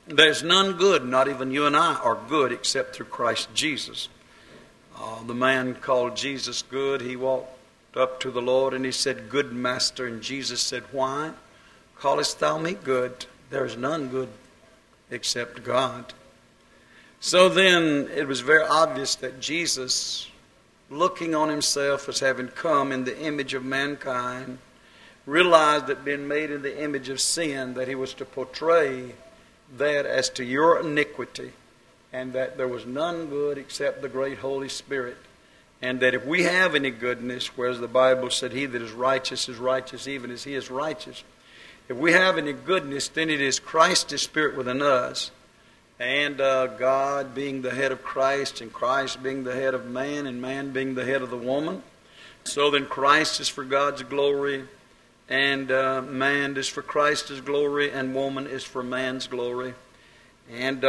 There's none good, not even you and I are good except through Christ Jesus. The man called Jesus good, he walked up to the Lord and he said, "Good Master." And Jesus said, "Why callest thou me good? There is none good except God." So then it was very obvious that Jesus, looking on himself as having come in the image of mankind, realized that being made in the image of sin, that he was to portray that as to your iniquity, and that there was none good except the great Holy Spirit, and that if we have any goodness, whereas the Bible said he that is righteous even as he is righteous, if we have any goodness, then it is Christ's Spirit within us, and God being the head of Christ, and Christ being the head of man, and man being the head of the woman. So then Christ is for God's glory, and man is for Christ's glory, and woman is for man's glory. And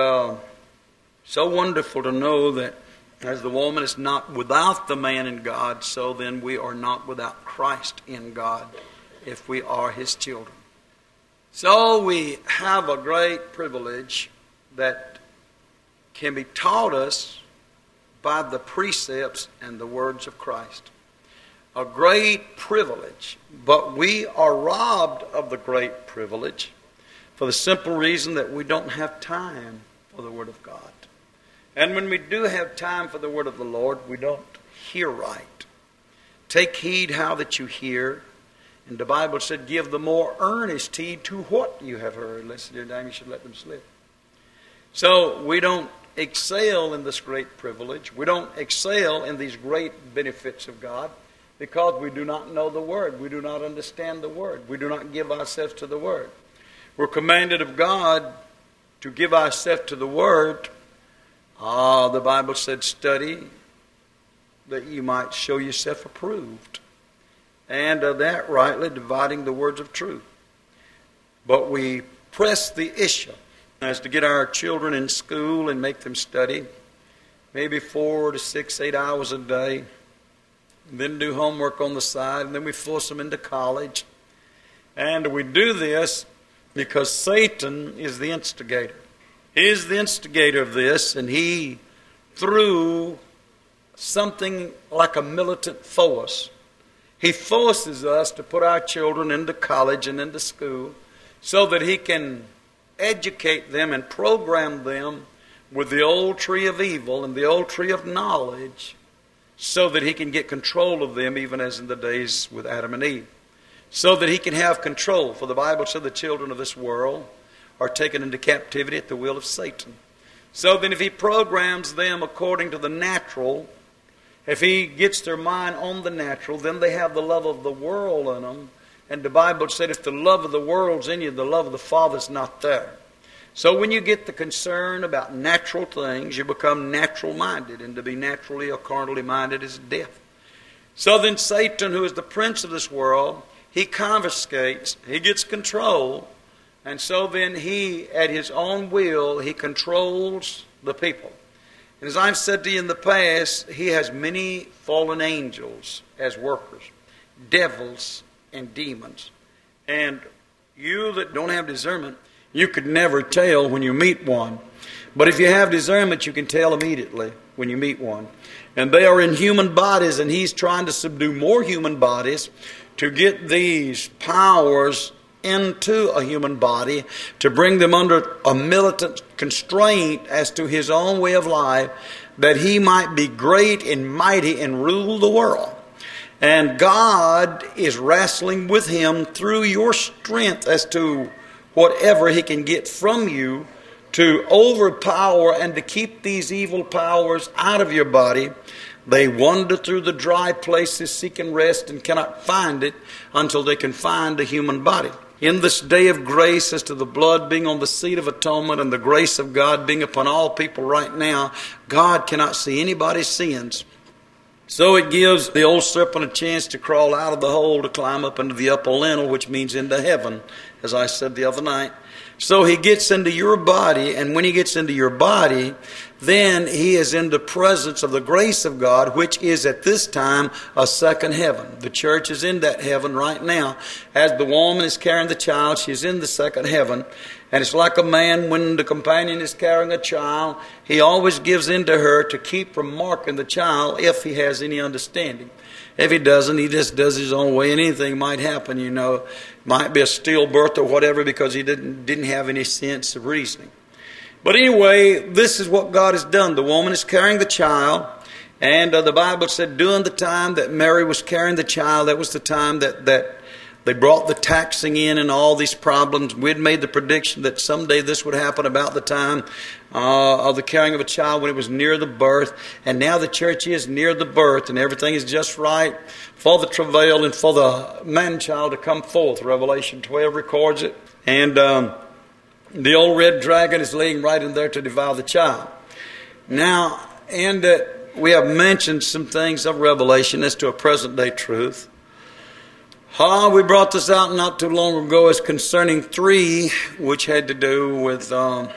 so wonderful to know that as the woman is not without the man in God, so then we are not without Christ in God if we are his children. So we have a great privilege that can be taught us by the precepts and the words of Christ. A great privilege, but we are robbed of the great privilege for the simple reason that we don't have time for the Word of God. And when we do have time for the Word of the Lord, we don't hear right. Take heed how that you hear. And the Bible said, give the more earnest heed to what you have heard, lest your time you should let them slip. So we don't excel in this great privilege. We don't excel in these great benefits of God because we do not know the Word. We do not understand the Word. We do not give ourselves to the Word. We're commanded of God to give ourselves to the Word. The Bible said, study that you might show yourself approved. And that rightly dividing the words of truth. But we press the issue as to get our children in school and make them study, maybe 4 to 6, 8 hours a day, and then do homework on the side, and then we force them into college. And we do this because Satan is the instigator. He is the instigator of this, and he, through something like a militant force, he forces us to put our children into college and into school so that he can educate them and program them with the old tree of evil and the old tree of knowledge so that he can get control of them, even as in the days with Adam and Eve. So that he can have control. For the Bible said the children of this world are taken into captivity at the will of Satan. So then if he programs them according to the natural, if he gets their mind on the natural, then they have the love of the world in them. And the Bible said if the love of the world's in you, the love of the Father's not there. So when you get the concern about natural things, you become natural-minded. And to be naturally or carnally minded is death. So then Satan, who is the prince of this world, he confiscates, he gets control. And so then he, at his own will, he controls the people. And as I've said to you in the past, he has many fallen angels as workers, devils and demons. And you that don't have discernment, you could never tell when you meet one. But if you have discernment, you can tell immediately when you meet one. And they are in human bodies, and he's trying to subdue more human bodies to get these powers into a human body, to bring them under a militant constraint as to his own way of life, that he might be great and mighty and rule the world. And God is wrestling with him through your strength as to whatever he can get from you to overpower and to keep these evil powers out of your body. They wander through the dry places seeking rest and cannot find it until they can find a human body. In this day of grace, as to the blood being on the seat of atonement and the grace of God being upon all people right now, God cannot see anybody's sins. So it gives the old serpent a chance to crawl out of the hole to climb up into the upper lintel, which means into heaven. as I said the other night. So he gets into your body, and when he gets into your body, then he is in the presence of the grace of God, which is at this time a second heaven. The church is in that heaven right now. As the woman is carrying the child, she's in the second heaven. And it's like a man, when the companion is carrying a child, he always gives in to her to keep from marking the child if he has any understanding. If he doesn't, he just does his own way, and anything might happen, you know. Might be a stillbirth or whatever, because he didn't have any sense of reasoning. But anyway, this is what God has done. The woman is carrying the child, and the Bible said during the time that Mary was carrying the child, that was the time that they brought the taxing in and all these problems. We'd made the prediction that someday this would happen about the time of the carrying of a child, when it was near the birth. And now the church is near the birth, and everything is just right for the travail and for the man-child to come forth. Revelation 12 records it. And the old red dragon is laying right in there to devour the child. Now, and we have mentioned some things of Revelation as to a present-day truth. We brought this out not too long ago as concerning 3, which had to do with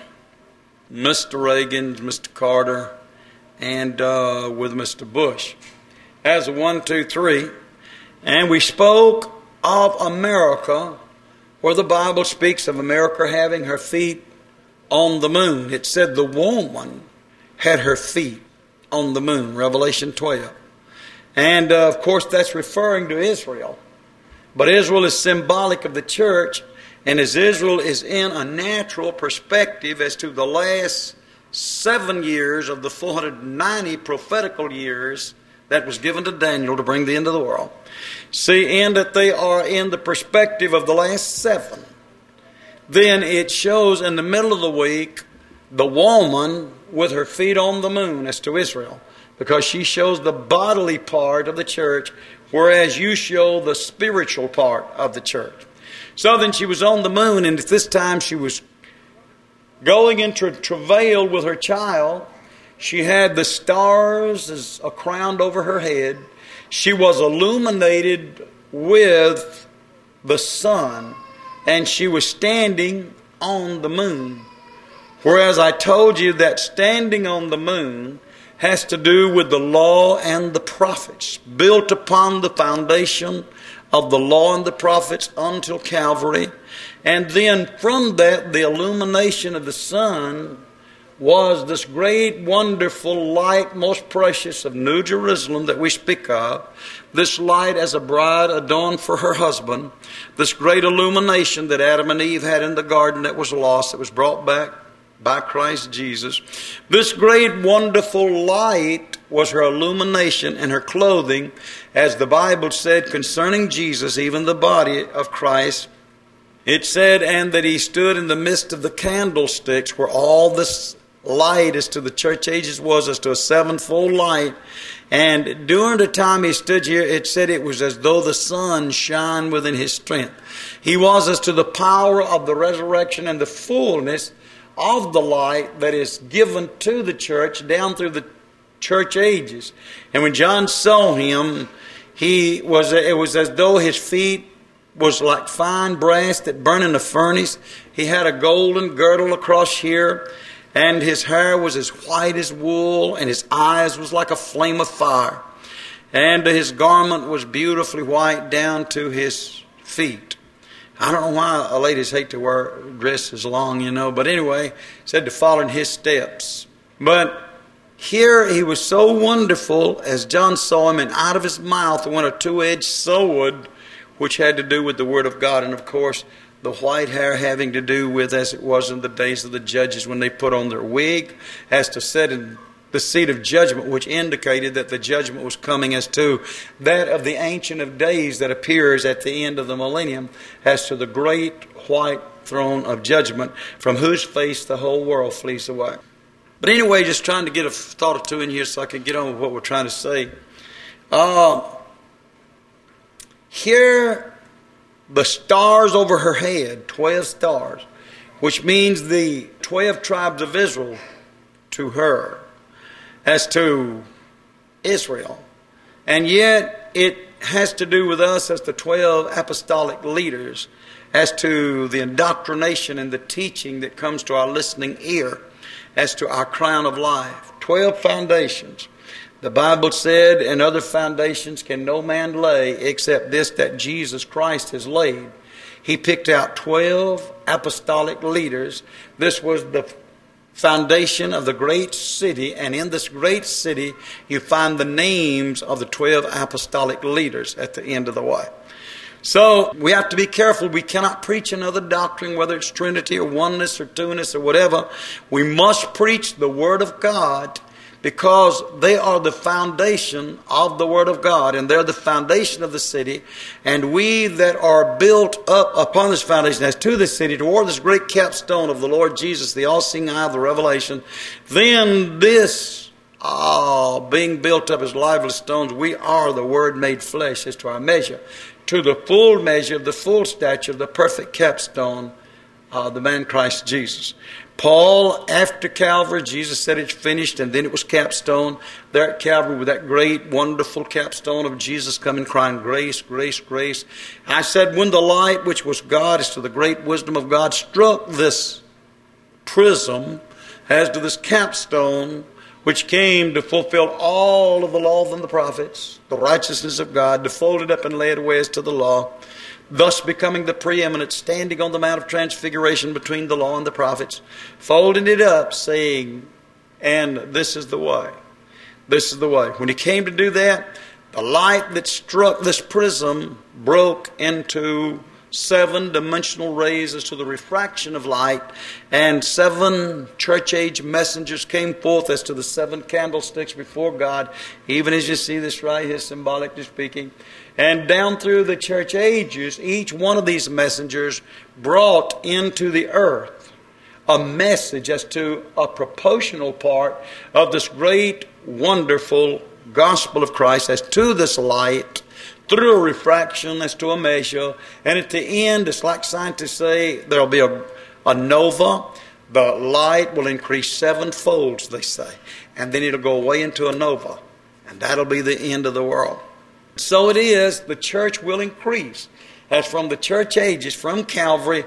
Mr. Reagan, Mr. Carter, and with Mr. Bush. As a 1, 2, 3. And we spoke of America, where the Bible speaks of America having her feet on the moon. It said the woman had her feet on the moon, Revelation 12. And of course that's referring to Israel. But Israel is symbolic of the church, and as Israel is in a natural perspective as to the last 7 years of the 490 prophetical years that was given to Daniel to bring the end of the world. See, in that they are in the perspective of the last 7. Then it shows in the middle of the week the woman with her feet on the moon as to Israel, because she shows the bodily part of the church, whereas you show the spiritual part of the church. So then she was on the moon, and at this time she was going into travail with her child. She had the stars as a crown over her head. She was illuminated with the sun, and she was standing on the moon. Whereas I told you that standing on the moon has to do with the law and the prophets, built upon the foundation of the law and the prophets until Calvary. And then from that, the illumination of the sun was this great, wonderful light, most precious of New Jerusalem that we speak of. This light as a bride adorned for her husband. This great illumination that Adam and Eve had in the garden that was lost, that was brought back by Christ Jesus. This great wonderful light was her illumination and her clothing, as the Bible said concerning Jesus, even the body of Christ. It said, and that he stood in the midst of the candlesticks, where all this light as to the church ages was as to a sevenfold light. And during the time he stood here, it said it was as though the sun shone within his strength. He was as to the power of the resurrection and the fullness of the light that is given to the church down through the church ages. And when John saw him, it was as though his feet was like fine brass that burned in a furnace. He had a golden girdle across here, and his hair was as white as wool, and his eyes was like a flame of fire. And his garment was beautifully white down to his feet. I don't know why ladies hate to wear dresses long, but anyway, it said to follow in his steps. But here he was so wonderful as John saw him, and out of his mouth went a two-edged sword, which had to do with the Word of God. And of course, the white hair having to do with, as it was in the days of the judges when they put on their wig, as to sit in the seat of judgment, which indicated that the judgment was coming as to that of the Ancient of Days that appears at the end of the millennium, as to the great white throne of judgment, from whose face the whole world flees away. But anyway, just trying to get a thought or two in here so I can get on with what we're trying to say. Here, the stars over her head, 12 stars, which means the 12 tribes of Israel to her, as to Israel. And yet it has to do with us as the 12 apostolic leaders, as to the indoctrination and the teaching that comes to our listening ear, as to our crown of life. 12 foundations. The Bible said, and other foundations can no man lay except this that Jesus Christ has laid. He picked out 12 apostolic leaders. This was the foundation of the great city, and in this great city you find the names of the 12 apostolic leaders at the end of the way. So we have to be careful. We cannot preach another doctrine, whether it's Trinity or oneness or two-ness or whatever. We must preach the Word of God, because they are the foundation of the Word of God, and they're the foundation of the city. And we that are built up upon this foundation as to this city, toward this great capstone of the Lord Jesus, the all-seeing eye of the revelation, then this being built up as lively stones, we are the Word made flesh as to our measure, to the full measure of the full stature of the perfect capstone, the man Christ Jesus. Paul, after Calvary, Jesus said it's finished, and then it was capstone. There at Calvary with that great, wonderful capstone of Jesus coming crying, grace, grace, grace. I said, when the light, which was God, as to the great wisdom of God, struck this prism, as to this capstone, which came to fulfill all of the law and the prophets, the righteousness of God, to fold it up and lay it away as to the law, thus becoming the preeminent, standing on the Mount of Transfiguration between the law and the prophets, folding it up, saying, and this is the way. This is the way. When he came to do that, the light that struck this prism broke into 7 dimensional rays as to the refraction of light, and 7 church age messengers came forth as to the 7 candlesticks before God, even as you see this right here, symbolically speaking. And down through the church ages, each one of these messengers brought into the earth a message as to a proportional part of this great, wonderful gospel of Christ, as to this light, through a refraction, as to a measure. And at the end, it's like scientists say, there will be a nova. The light will increase 7 folds, they say. And then it'll go away into a nova. And that'll be the end of the world. So it is, the church will increase. As from the church ages, from Calvary,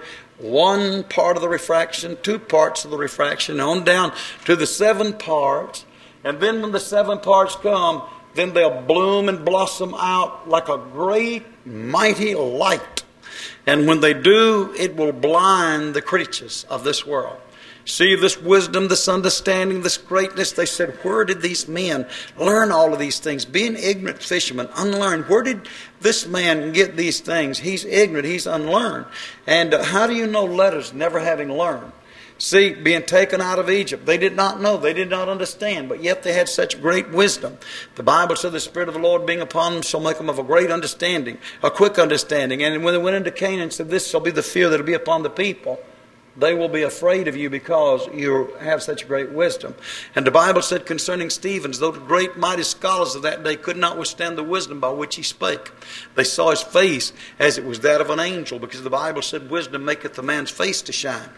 1 part of the refraction, 2 parts of the refraction, on down to the 7 parts. And then when the 7 parts come, then they'll bloom and blossom out like a great, mighty light. And when they do, it will blind the creatures of this world. See this wisdom, this understanding, this greatness. They said, where did these men learn all of these things? Being ignorant fishermen, unlearned. Where did this man get these things? He's ignorant, he's unlearned. And how do you know letters never having learned? See, being taken out of Egypt, they did not know, they did not understand, but yet they had such great wisdom. The Bible said the Spirit of the Lord being upon them shall make them of a great understanding, a quick understanding. And when they went into Canaan, said, this shall be the fear that will be upon the people. They will be afraid of you because you have such great wisdom. And the Bible said concerning Stephen, though the great mighty scholars of that day could not withstand the wisdom by which he spake. They saw his face as it was that of an angel, because the Bible said wisdom maketh a man's face to shine.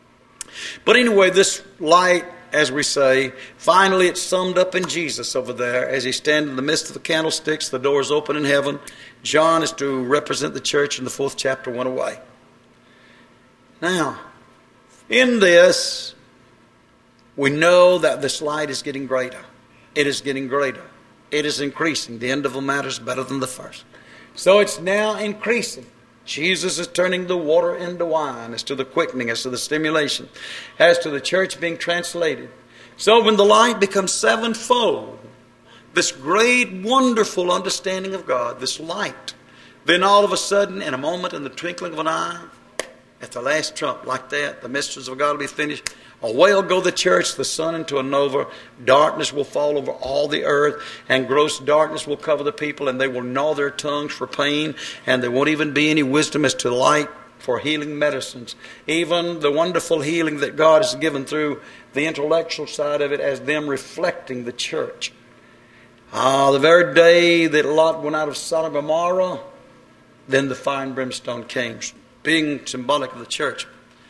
But anyway, this light, as we say, finally it's summed up in Jesus over there as he stands in the midst of the candlesticks, the doors open in heaven. John is to represent the church in the 4th chapter, went away. Now, in this, we know that this light is getting greater. It is getting greater. It is increasing. The end of the matter is better than the first. So it's now increasing. Jesus is turning the water into wine as to the quickening, as to the stimulation, as to the church being translated. So when the light becomes 7-fold, this great, wonderful understanding of God, this light, then all of a sudden, in a moment, in the twinkling of an eye, at the last trump, like that, the mysteries of God will be finished. Away will go the church, the sun into a nova. Darkness will fall over all the earth, and gross darkness will cover the people, and they will gnaw their tongues for pain, and there won't even be any wisdom as to light for healing medicines. Even the wonderful healing that God has given through the intellectual side of it, as them reflecting the church. The very day that Lot went out of Sodom and Gomorrah, then the fire and brimstone came, being symbolic of the church.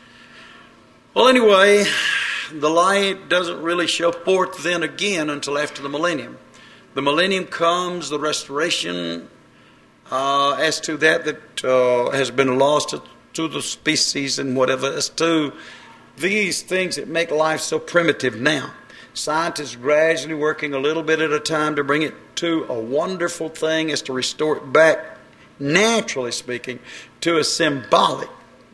Well, anyway, the light doesn't really show forth then again until after the millennium. The millennium comes, the restoration as to that has been lost to the species and whatever, as to these things that make life so primitive now. Scientists gradually working a little bit at a time to bring it to a wonderful thing as to restore it back, naturally speaking, to a symbolic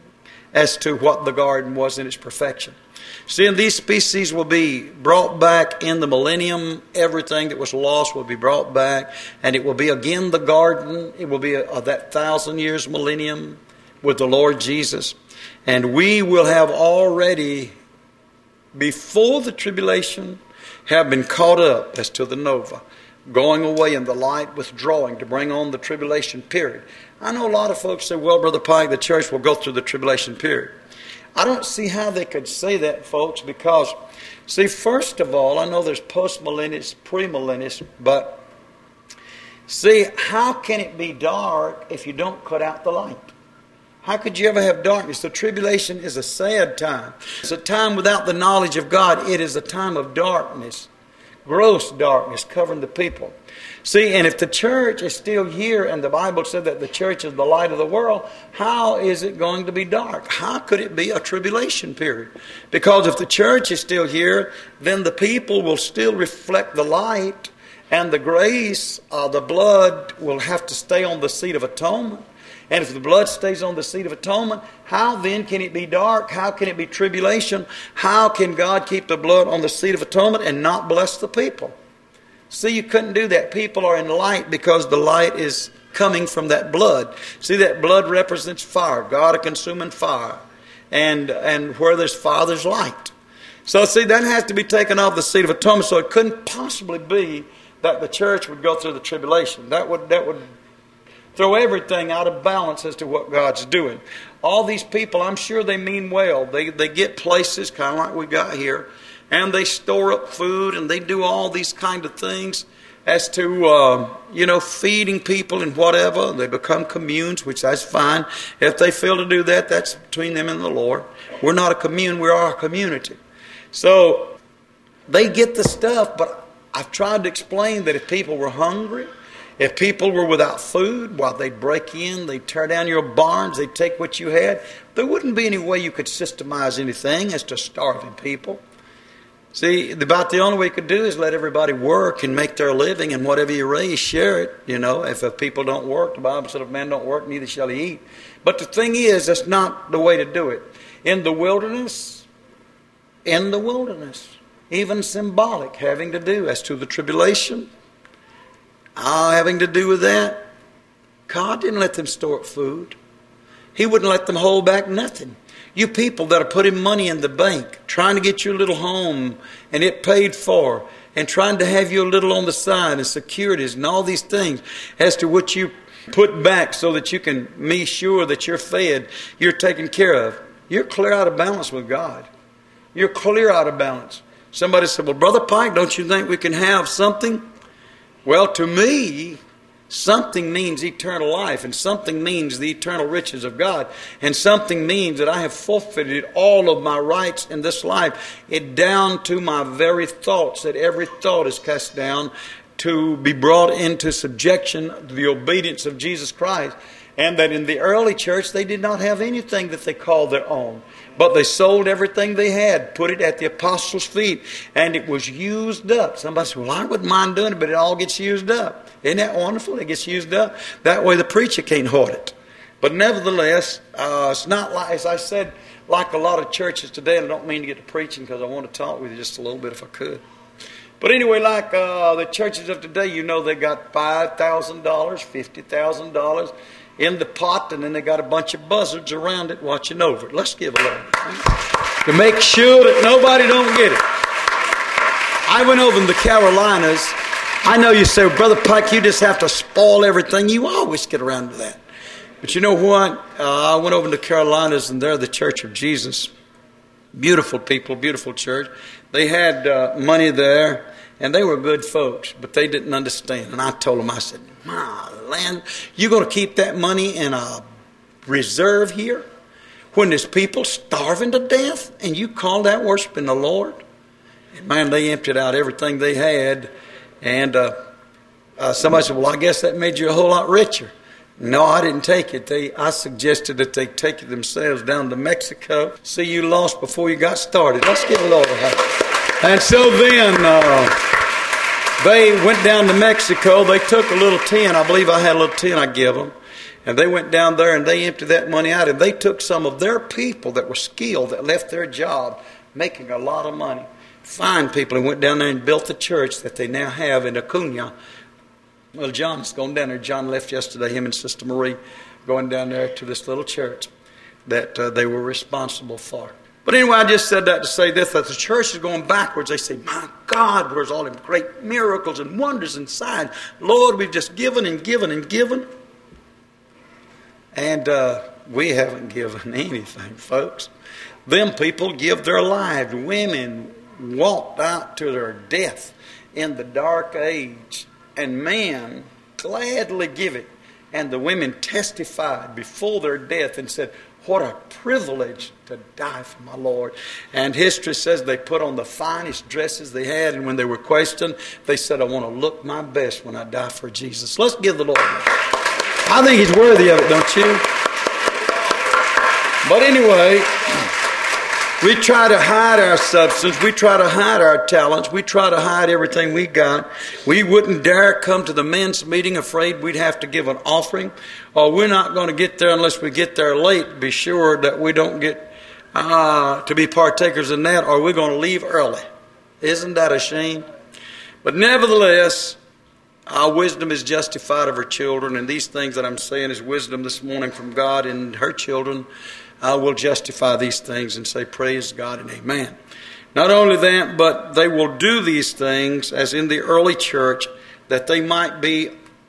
as to what the garden was in its perfection. See, and these species will be brought back in the millennium. Everything that was lost will be brought back, and it will be again the garden. It will be that 1,000 years millennium with the Lord Jesus. And we will have already, before the tribulation, have been caught up as to the nova, going away in the light, withdrawing to bring on the tribulation period. I know a lot of folks say, well, Brother Pike, the church will go through the tribulation period. I don't see how they could say that, folks, because, see, first of all, I know there's post-millennialists, pre-millennialists, but see, how can it be dark if you don't cut out the light? How could you ever have darkness? The tribulation is a sad time. It's a time without the knowledge of God. It is a time of darkness, gross darkness covering the people. See, and if the church is still here, and the Bible said that the church is the light of the world, how is it going to be dark? How could it be a tribulation period? Because if the church is still here, then the people will still reflect the light, and the grace, the blood will have to stay on the seat of atonement. And if the blood stays on the seat of atonement, how then can it be dark? How can it be tribulation? How can God keep the blood on the seat of atonement and not bless the people? See, you couldn't do that. People are in light because the light is coming from that blood. See, that blood represents fire, God a consuming fire. And where there's fire, there's light. So, see, that has to be taken off the seat of atonement. So it couldn't possibly be that the church would go through the tribulation. That would throw everything out of balance as to what God's doing. All these people, I'm sure they mean well. They get places, kind of like we got here, and they store up food, and they do all these kind of things as to, feeding people and whatever. They become communes, which that's fine. If they fail to do that, that's between them and the Lord. We're not a commune, we are a community. So they get the stuff, but I've tried to explain that if people were hungry, if people were without food, well, they'd break in, they'd tear down your barns, they'd take what you had. There wouldn't be any way you could systemize anything as to starving people. See, about the only way you could do is let everybody work and make their living, and whatever you raise, share it. If people don't work, the Bible said if man don't work, neither shall he eat. But the thing is, that's not the way to do it. In the wilderness, even symbolic, having to do as to the tribulation, having to do with that, God didn't let them store up food. He wouldn't let them hold back nothing. You people that are putting money in the bank, trying to get your little home and it paid for, and trying to have you a little on the side and securities and all these things as to what you put back so that you can be sure that you're fed, you're taken care of. You're clear out of balance with God. You're clear out of balance. Somebody said, well, Brother Pike, don't you think we can have something? Well, to me, something means eternal life, and something means the eternal riches of God, and something means that I have forfeited all of my rights in this life, it down to my very thoughts, that every thought is cast down to be brought into subjection to the obedience of Jesus Christ. And that in the early church they did not have anything that they called their own, but they sold everything they had, put it at the apostles' feet, and it was used up. Somebody said, well, I wouldn't mind doing it, but it all gets used up. Isn't that wonderful? It gets used up. That way the preacher can't hoard it. But nevertheless, it's not like, as I said, like a lot of churches today, and I don't mean to get to preaching because I want to talk with you just a little bit if I could. But anyway, like the churches of today, they got $5,000, $50,000 in the pot, and then they got a bunch of buzzards around it watching over it. Let's give a little to make sure that nobody don't get it. I went over in the Carolinas. I know you say, Brother Pike, you just have to spoil everything. You always get around to that. But you know what? I went over in the Carolinas, and they're the Church of Jesus. Beautiful people, beautiful church. They had money there, and they were good folks, but they didn't understand. And I told them, I said, my land, you're going to keep that money in a reserve here when there's people starving to death, and you call that worshiping the Lord? And man, they emptied out everything they had. And somebody said, well, I guess that made you a whole lot richer. No, I didn't take it. I suggested that they take it themselves down to Mexico. See, you lost before you got started. Let's give the Lord a hand. And so then they went down to Mexico. They took a little tin. I believe I had a little tin I give them. And they went down there and they emptied that money out. And they took some of their people that were skilled, that left their job, making a lot of money. Fine people, and went down there and built the church that they now have in Acuna. Well, John's going down there. John left yesterday, him and Sister Marie, going down there to this little church that they were responsible for. But anyway, I just said that to say this, that the church is going backwards. They say, my God, where's all them great miracles and wonders and signs? Lord, we've just given and given and given. And we haven't given anything, folks. Them people give their lives. Women walked out to their death in the dark age. And men gladly give it. And the women testified before their death and said, what a privilege to die for my Lord. And history says they put on the finest dresses they had. And when they were questioned, they said, I want to look my best when I die for Jesus. Let's give the Lord I think He's worthy of it, don't you? But anyway, we try to hide our substance. We try to hide our talents. We try to hide everything we got. We wouldn't dare come to the men's meeting afraid we'd have to give an offering. Or we're not going to get there unless we get there late. Be sure that we don't get to be partakers in that, or we're going to leave early. Isn't that a shame? But nevertheless, our wisdom is justified of her children, and these things that I'm saying is wisdom this morning from God and her children. I will justify these things and say, praise God and amen. Not only that, but they will do these things, as in the early church, that they might be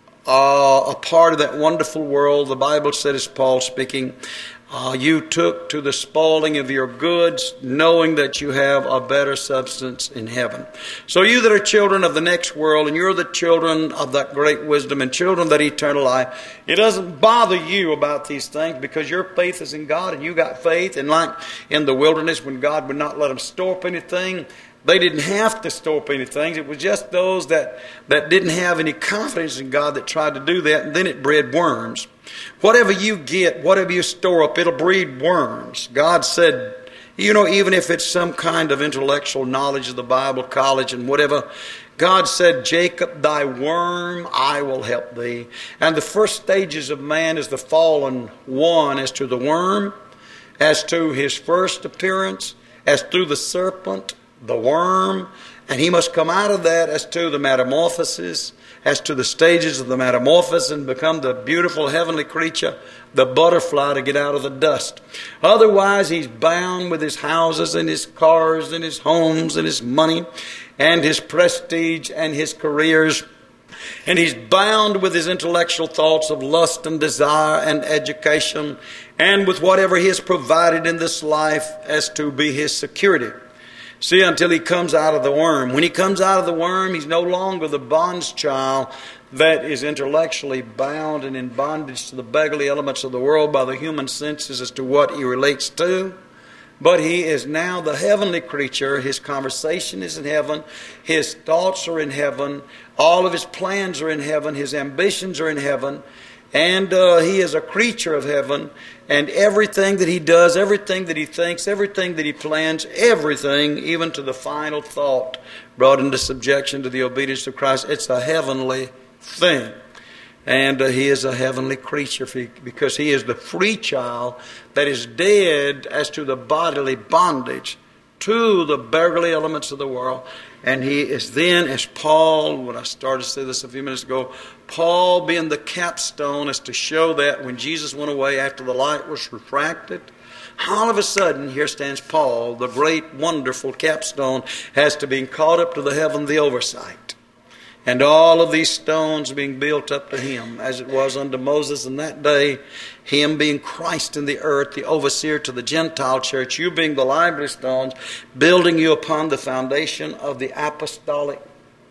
a part of that wonderful world. The Bible said, as Paul speaking, you took to the spoiling of your goods, knowing that you have a better substance in heaven. So you that are children of the next world, and you're the children of that great wisdom and children of that eternal life, it doesn't bother you about these things because your faith is in God and you got faith. And like in the wilderness when God would not let them store up anything, they didn't have to store up anything. It was just those that didn't have any confidence in God that tried to do that, and then it bred worms. Whatever you get, whatever you store up, it'll breed worms. God said, even if it's some kind of intellectual knowledge of the Bible, college and whatever, God said, Jacob, thy worm, I will help thee. And the first stages of man is the fallen one as to the worm, as to his first appearance, as to the serpent, the worm, and he must come out of that as to the metamorphosis, as to the stages of the metamorphosis, and become the beautiful heavenly creature, the butterfly, to get out of the dust. Otherwise, he's bound with his houses and his cars and his homes and his money and his prestige and his careers. And he's bound with his intellectual thoughts of lust and desire and education, and with whatever he has provided in this life as to be his security. See, until he comes out of the worm. When he comes out of the worm, he's no longer the bond's child that is intellectually bound and in bondage to the beggarly elements of the world by the human senses as to what he relates to. But he is now the heavenly creature. His conversation is in heaven. His thoughts are in heaven. All of his plans are in heaven. His ambitions are in heaven. And he is a creature of heaven. And everything that he does, everything that he thinks, everything that he plans, everything, even to the final thought, brought into subjection to the obedience of Christ, it's a heavenly thing. And he is a heavenly creature because he is the free child that is dead as to the bodily bondage to the beggarly elements of the world. And he is then, as Paul, when I started to say this a few minutes ago, Paul being the capstone is to show that when Jesus went away after the light was refracted, all of a sudden, here stands Paul, the great, wonderful capstone, has to be caught up to the heaven, the oversight. And all of these stones being built up to him, as it was unto Moses in that day, him being Christ in the earth, the overseer to the Gentile church, you being the lively stones, building you upon the foundation of the apostolic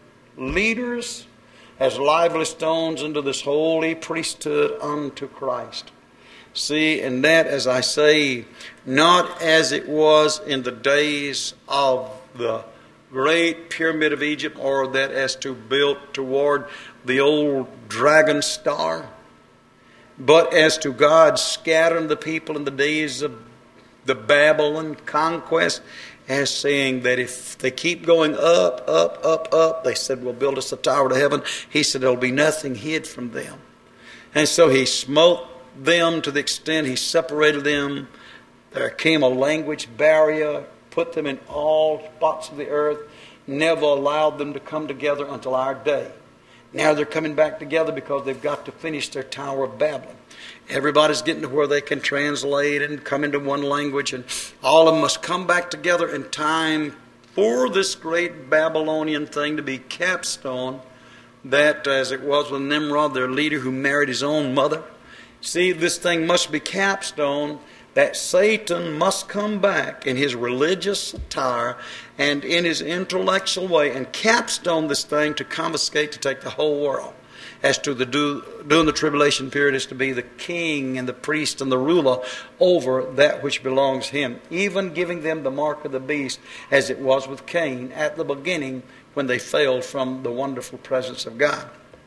leaders as lively stones into this holy priesthood unto Christ. See, and that, as I say, not as it was in the days of the great pyramid of Egypt, or that as to built toward the old dragon star. But as to God scattering the people in the days of the Babylon conquest, as saying that if they keep going up, up, up, up, they said, we'll build us a tower to heaven. He said, there'll be nothing hid from them. And so he smote them to the extent he separated them. There came a language barrier, put them in all spots of the earth, never allowed them to come together until our day. Now they're coming back together because they've got to finish their Tower of Babel. Everybody's getting to where they can translate and come into one language, and all of them must come back together in time for this great Babylonian thing to be capstone, that as it was with Nimrod, their leader who married his own mother. See, this thing must be capstone, that Satan must come back in his religious attire and in his intellectual way and capstone this thing to confiscate, to take the whole world. As to during the tribulation period is to be the king and the priest and the ruler over that which belongs to him, even giving them the mark of the beast, as it was with Cain at the beginning when they failed from the wonderful presence of God.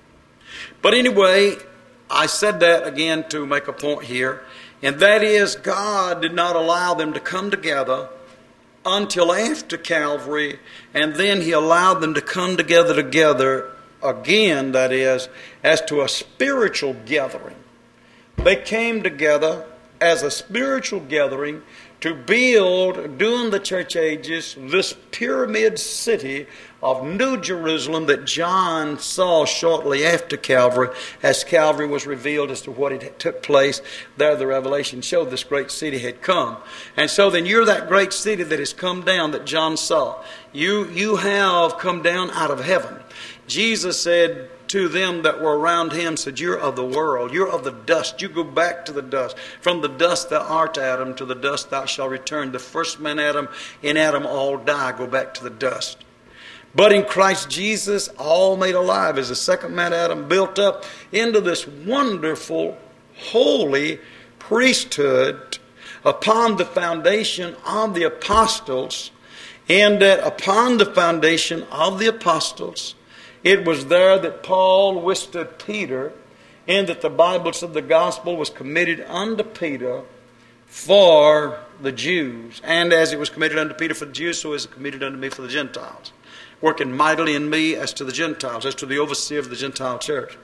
But anyway, I said that again to make a point here, and that is, God did not allow them to come together until after Calvary, and then he allowed them to come together again, that is, as to a spiritual gathering. They came together as a spiritual gathering to build, during the church ages, this pyramid city of New Jerusalem that John saw shortly after Calvary, as Calvary was revealed as to what had took place. There the revelation showed this great city had come. And so then you're that great city that has come down that John saw. You have come down out of heaven. Jesus said to them that were around him, said, you're of the world, you're of the dust, you go back to the dust. From the dust thou art, Adam, to the dust thou shalt return. The first man Adam, in Adam all die, go back to the dust. But in Christ Jesus, all made alive, as the second man Adam, built up into this wonderful, holy priesthood upon the foundation of the apostles, and that upon the foundation of the apostles, it was there that Paul withstood Peter, and that the Bible said the gospel was committed unto Peter for the Jews. And as it was committed unto Peter for the Jews, so is it committed unto me for the Gentiles. Working mightily in me as to the Gentiles, as to the overseer of the Gentile church.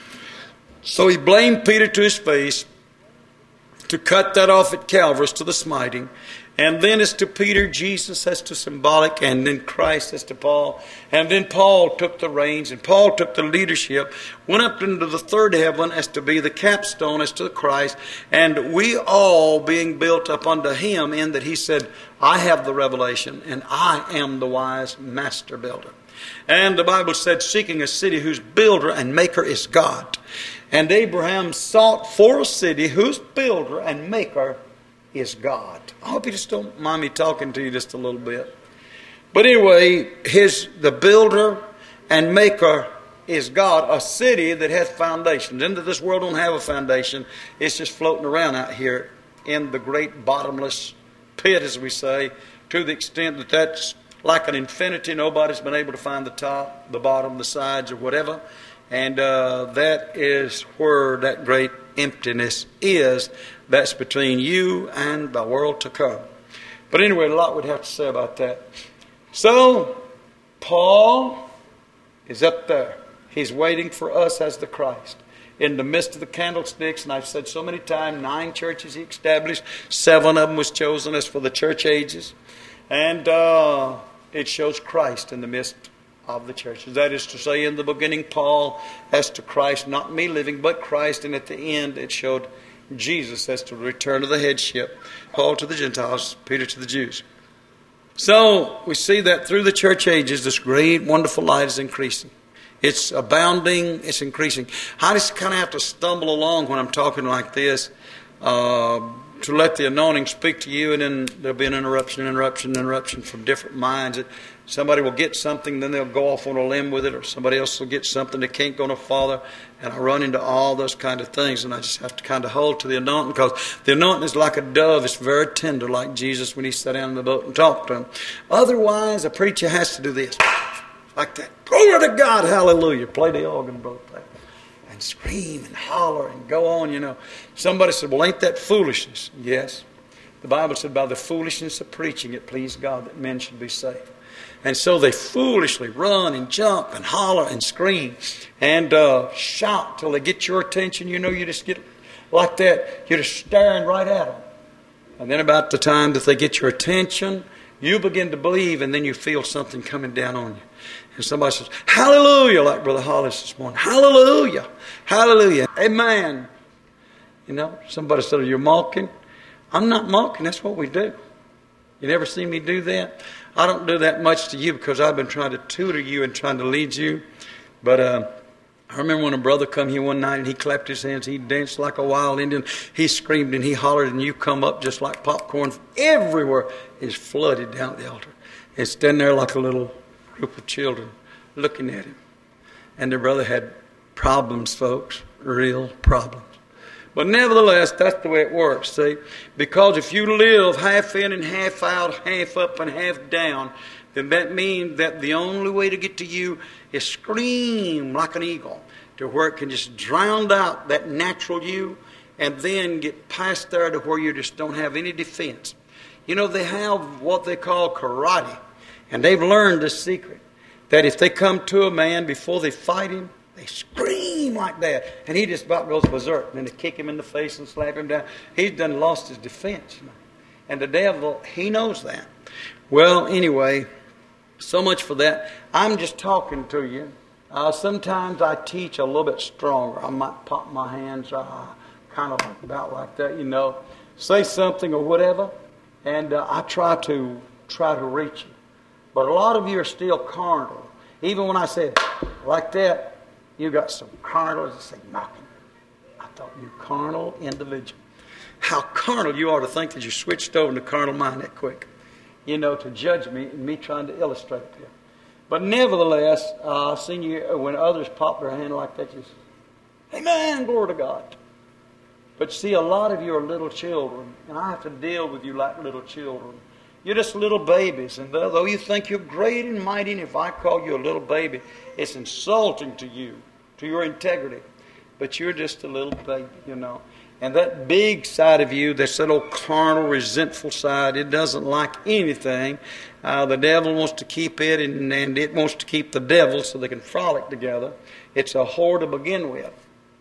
So he blamed Peter to his face to cut that off at Calvary as to the smiting. And then as to Peter, Jesus as to symbolic, and then Christ as to Paul. And then Paul took the reins, and Paul took the leadership, went up into the third heaven as to be the capstone as to Christ. And we all being built up unto him, in that he said, I have the revelation, and I am the wise master builder. And the Bible said, seeking a city whose builder and maker is God. And Abraham sought for a city whose builder and maker is God. I hope you just don't mind me talking to you just a little bit. But anyway, the builder and maker is God, a city that has foundations. And that this world don't have a foundation. It's just floating around out here in the great bottomless pit, as we say, to the extent that that's like an infinity. Nobody's been able to find the top, the bottom, the sides, or whatever. And that is where that great emptiness is. That's between you and the world to come. But anyway, a lot we'd have to say about that. So, Paul is up there. He's waiting for us as the Christ. In the midst of the candlesticks, and I've said so many times, 9 churches he established. 7 of them was chosen as for the church ages. And it shows Christ in the midst of the churches. That is to say, in the beginning, Paul as to Christ, not me living, but Christ. And at the end, it showed Jesus as to the return of the headship. Paul to the Gentiles, Peter to the Jews. So, we see that through the church ages, this great, wonderful light is increasing. It's abounding, it's increasing. I just kind of have to stumble along when I'm talking like this to let the anointing speak to you, and then there'll be an interruption from different minds. Somebody will get something, then they'll go off on a limb with it, or somebody else will get something they can't go no farther, and I run into all those kind of things, and I just have to kind of hold to the anointing, because the anointing is like a dove. It's very tender, like Jesus when he sat down in the boat and talked to him. Otherwise, a preacher has to do this, like that. Glory to God, hallelujah. Play the organ, brother. And and scream and holler and go on, you know. Somebody said, well, ain't that foolishness? Yes. The Bible said, by the foolishness of preaching, it pleased God that men should be saved. And so they foolishly run and jump and holler and scream and shout till they get your attention. You know, you just get like that. You're just staring right at them. And then about the time that they get your attention, you begin to believe, and then you feel something coming down on you. And somebody says, hallelujah, like Brother Hollis this morning. Hallelujah. Hallelujah. Amen. You know, somebody said, are you mocking? I'm not mocking. That's what we do. You never see me do that? I don't do that much to you because I've been trying to tutor you and trying to lead you. But I remember when a brother come here one night and he clapped his hands. He danced like a wild Indian. He screamed and he hollered, and you come up just like popcorn. Everywhere is flooded down the altar. And standing there like a little group of children looking at him. And the brother had problems, folks, real problems. But nevertheless, that's the way it works, see? Because if you live half in and half out, half up and half down, then that means that the only way to get to you is scream like an eagle to where it can just drown out that natural you and then get past there to where you just don't have any defense. You know, they have what they call karate, and they've learned this secret, that if they come to a man before they fight him, they scream like that, and he just about goes berserk. And then they kick him in the face and slap him down. He's done lost his defense. And the devil, he knows that. Well, anyway, so much for that. I'm just talking to you. Sometimes I teach a little bit stronger. I might pop my hands kind of about like that, you know. Say something or whatever, and I try to reach you. But a lot of you are still carnal. Even when I said like that, you got some carnal, as I say, mocking. I thought you carnal individual. How carnal you are to think that you switched over to carnal mind that quick. You know, to judge me and me trying to illustrate it. But nevertheless, I've seen you, when others pop their hand like that, you say, amen, glory to God. But see, a lot of you are little children, and I have to deal with you like little children. You're just little babies, and though you think you're great and mighty, and if I call you a little baby, it's insulting to you, to your integrity. But you're just a little baby, you know. And that big side of you, that's that old carnal, resentful side, it doesn't like anything. The devil wants to keep it, and it wants to keep the devil so they can frolic together. It's a whore to begin with.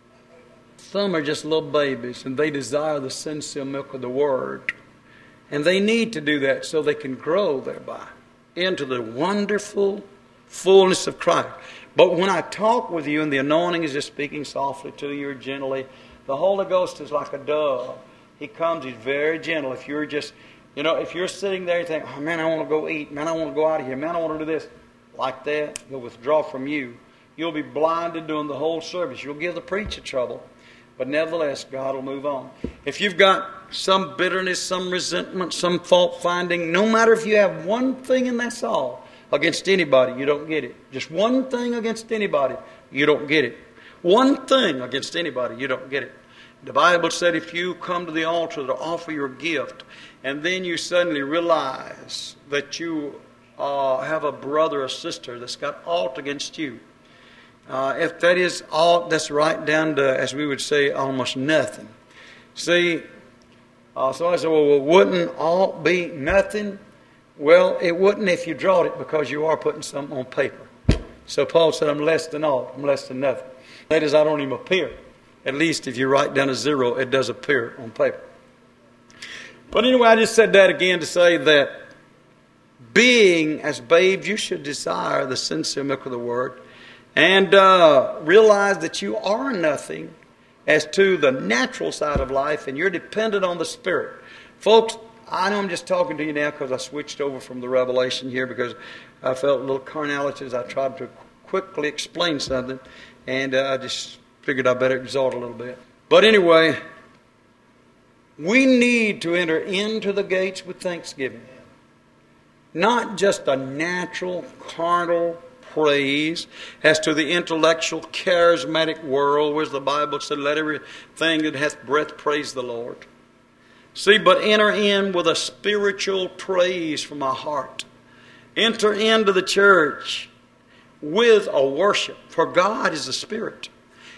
Some are just little babies, and they desire the sincere milk of the Word. And they need to do that so they can grow thereby into the wonderful fullness of Christ. But when I talk with you and the anointing is just speaking softly to you or gently, the Holy Ghost is like a dove. He comes, he's very gentle. If you're just, you know, if you're sitting there and you think, oh man, I want to go eat, man, I want to go out of here, man, I want to do this, like that, he'll withdraw from you. You'll be blinded during the whole service. You'll give the preacher trouble. But nevertheless, God will move on. If you've got some bitterness, some resentment, some fault finding, no matter if you have one thing and that's all against anybody, you don't get it. Just one thing against anybody, you don't get it. One thing against anybody, you don't get it. The Bible said if you come to the altar to offer your gift, and then you suddenly realize that you have a brother or sister that's got aught against you, if that is all, that's right down to, as we would say, almost nothing. See, somebody said, well, wouldn't all be nothing? Well, it wouldn't if you drawed it, because you are putting something on paper. So Paul said, I'm less than all. I'm less than nothing. That is, I don't even appear. At least if you write down a zero, it does appear on paper. But anyway, I just said that again to say that being as babes, you should desire the sincere milk of the Word. And realize that you are nothing as to the natural side of life, and you're dependent on the Spirit. Folks, I know I'm just talking to you now because I switched over from the Revelation here because I felt a little carnality as I tried to quickly explain something, and I just figured I better exalt a little bit. But anyway, we need to enter into the gates with thanksgiving. Not just a natural, carnal praise as to the intellectual, charismatic world, where the Bible said, let everything that hath breath praise the Lord. See, but enter in with a spiritual praise from our heart. Enter into the church with a worship, for God is a spirit.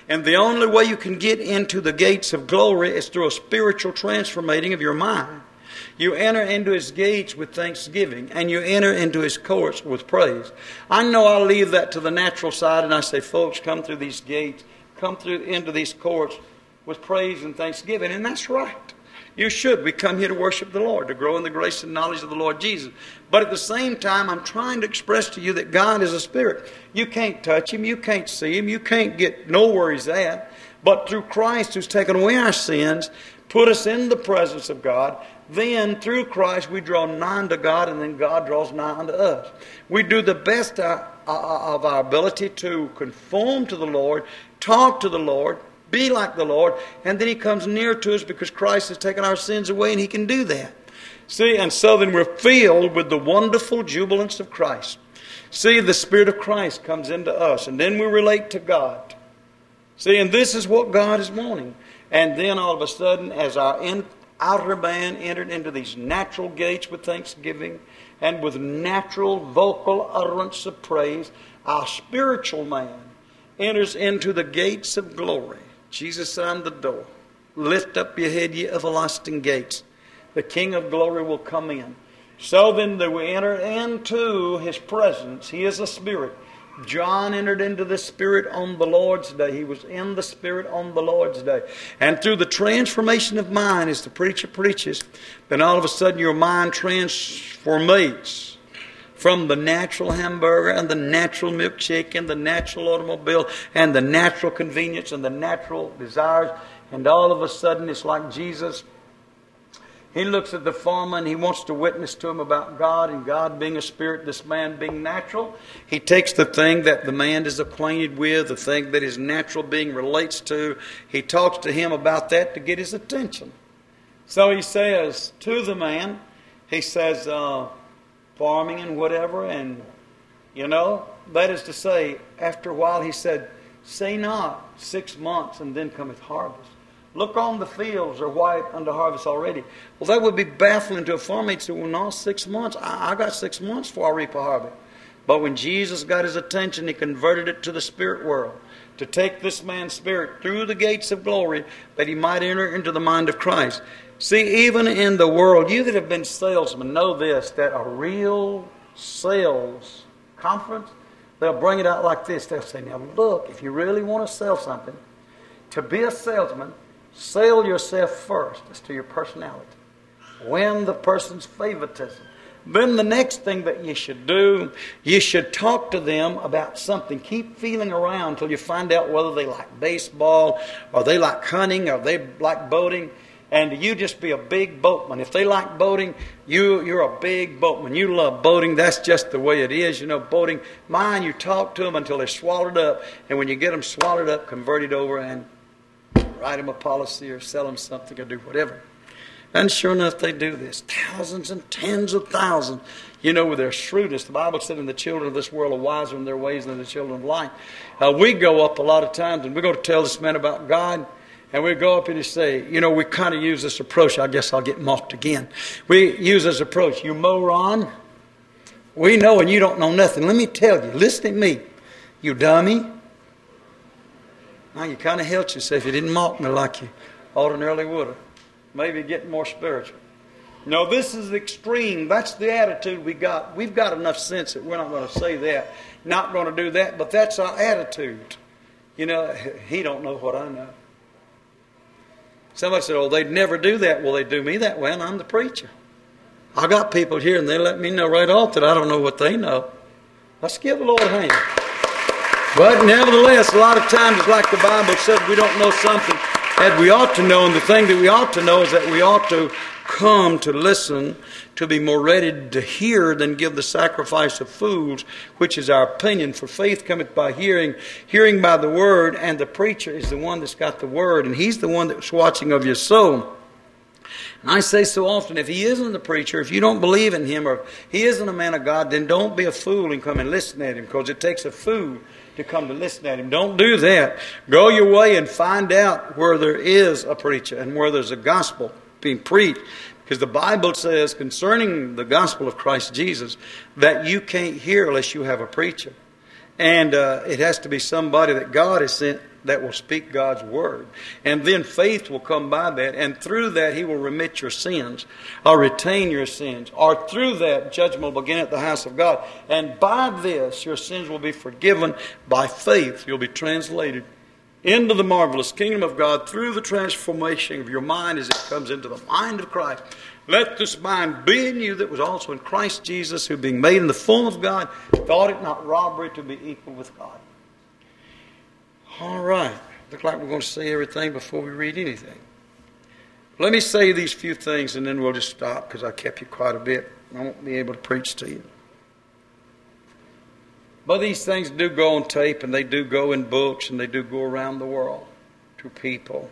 And the only way you can get into the gates of glory is through a spiritual transformating of your mind. You enter into His gates with thanksgiving, and you enter into His courts with praise. I know I leave that to the natural side, and I say, folks, come through these gates, come through into these courts with praise and thanksgiving, and that's right. You should. We come here to worship the Lord, to grow in the grace and knowledge of the Lord Jesus. But at the same time, I'm trying to express to you that God is a spirit. You can't touch Him. You can't see Him. You can't know where He's at. But through Christ, who's taken away our sins, put us in the presence of God, then through Christ we draw nigh to God, and then God draws nigh unto us. We do the best of our ability to conform to the Lord, talk to the Lord, be like the Lord, and then He comes near to us because Christ has taken our sins away, and He can do that. See, and so then we're filled with the wonderful jubilance of Christ. See, the Spirit of Christ comes into us, and then we relate to God. See, and this is what God is wanting. And then all of a sudden, as our outer man entered into these natural gates with thanksgiving and with natural vocal utterance of praise, our spiritual man enters into the gates of glory. Jesus said, I'm the door. Lift up your head, ye everlasting gates. The King of glory will come in. So then we enter into His presence. He is a spirit. John entered into the Spirit on the Lord's day. He was in the Spirit on the Lord's day. And through the transformation of mind, as the preacher preaches, then all of a sudden your mind transformates from the natural hamburger and the natural milkshake and the natural automobile and the natural convenience and the natural desires. And all of a sudden it's like Jesus. He looks at the farmer and he wants to witness to him about God, and God being a spirit, this man being natural. He takes the thing that the man is acquainted with, the thing that his natural being relates to. He talks to him about that to get his attention. So he says to the man, he says, farming and whatever, and that is to say, after a while he said, say not 6 months and then cometh harvest. Look on, the fields are white unto harvest already. Well, that would be baffling to a farmer. He'd say, well, no, 6 months. I got 6 months before I reap a harvest. But when Jesus got his attention, He converted it to the spirit world, to take this man's spirit through the gates of glory, that he might enter into the mind of Christ. See, even in the world, you that have been salesmen know this, that a real sales conference, they'll bring it out like this. They'll say, now look, if you really want to sell something, to be a salesman, sell yourself first as to your personality. Win the person's favoritism. Then the next thing that you should do, you should talk to them about something. Keep feeling around until you find out whether they like baseball, or they like hunting, or they like boating. And you just be a big boatman. If they like boating, you're a big boatman. You love boating. That's just the way it is. Boating. You talk to them until they're swallowed up. And when you get them swallowed up, convert it over and write them a policy or sell them something or do whatever. And sure enough, they do this. Thousands and tens of thousands. With their shrewdness. The Bible said, in the children of this world are wiser in their ways than the children of light. We go up a lot of times and we go to tell this man about God. And we go up and you say, we kind of use this approach. I guess I'll get mocked again. We use this approach. You moron. We know and you don't know nothing. Let me tell you. Listen to me. You dummy. Now, you kind of helped yourself. You didn't mock me like you ordinarily would have. Maybe get more spiritual. No, this is extreme. That's the attitude we got. We've got enough sense that we're not going to say that. Not going to do that, but that's our attitude. He don't know what I know. Somebody said, oh, they'd never do that. Well, they do me that way, and I'm the preacher. I got people here, and they let me know right off that I don't know what they know. Let's give the Lord a hand. But nevertheless, a lot of times it's like the Bible says, we don't know something that we ought to know. And the thing that we ought to know is that we ought to come to listen, to be more ready to hear than give the sacrifice of fools, which is our opinion. For faith cometh by hearing, hearing by the word, and the preacher is the one that's got the word, and he's the one that's watching of your soul. And I say so often, if he isn't the preacher, if you don't believe in him, or if he isn't a man of God, then don't be a fool and come and listen at him, because it takes a fool to come to listen at him. Don't do that. Go your way and find out where there is a preacher and where there's a gospel being preached. Because the Bible says concerning the gospel of Christ Jesus that you can't hear unless you have a preacher. And it has to be somebody that God has sent that will speak God's word. And then faith will come by that, and through that He will remit your sins, or retain your sins. Or through that, judgment will begin at the house of God. And by this, your sins will be forgiven. By faith, you'll be translated into the marvelous kingdom of God through the transformation of your mind as it comes into the mind of Christ. Let this mind be in you that was also in Christ Jesus, who being made in the form of God, thought it not robbery to be equal with God. All right. Look like we're going to say everything before we read anything. Let me say these few things and then we'll just stop, because I kept you quite a bit. I won't be able to preach to you. But these things do go on tape, and they do go in books, and they do go around the world to people.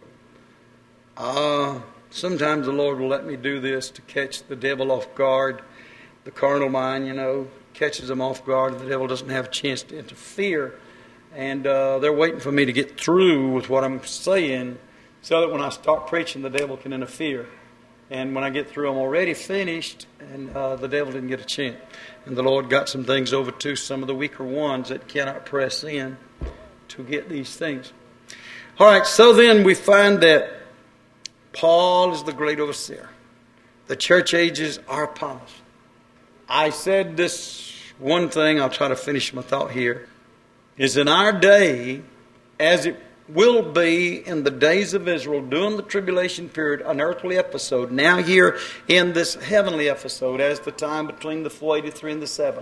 Sometimes the Lord will let me do this to catch the devil off guard. The carnal mind, catches them off guard, and the devil doesn't have a chance to interfere. And they're waiting for me to get through with what I'm saying, so that when I start preaching, the devil can interfere. And when I get through, I'm already finished, and the devil didn't get a chance. And the Lord got some things over to some of the weaker ones that cannot press in to get these things. All right, so then we find that Paul is the great overseer. The church ages are upon us. I said this one thing, I'll try to finish my thought here, is in our day, as it will be in the days of Israel during the tribulation period, an earthly episode, now here in this heavenly episode, as the time between the 483 and the 7.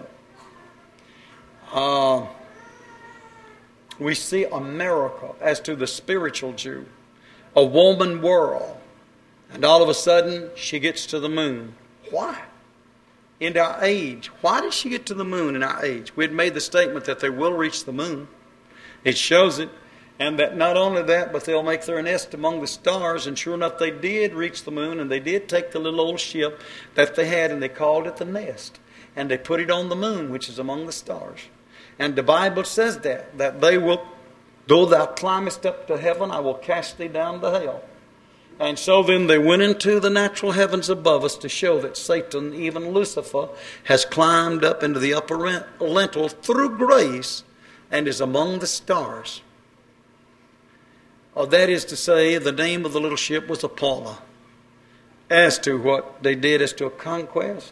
We see a miracle as to the spiritual Jew. A woman whirl, and all of a sudden she gets to the moon. Why? In our age. Why did she get to the moon in our age? We had made the statement that they will reach the moon. It shows it. And that not only that, but they'll make their nest among the stars. And sure enough, they did reach the moon, and they did take the little old ship that they had, and they called it the nest. And they put it on the moon, which is among the stars. And the Bible says that they will, though thou climbest up to heaven, I will cast thee down to hell. And so then they went into the natural heavens above us to show that Satan, even Lucifer, has climbed up into the upper lintel through grace and is among the stars. That is to say, the name of the little ship was Apollo. As to what they did as to a conquest.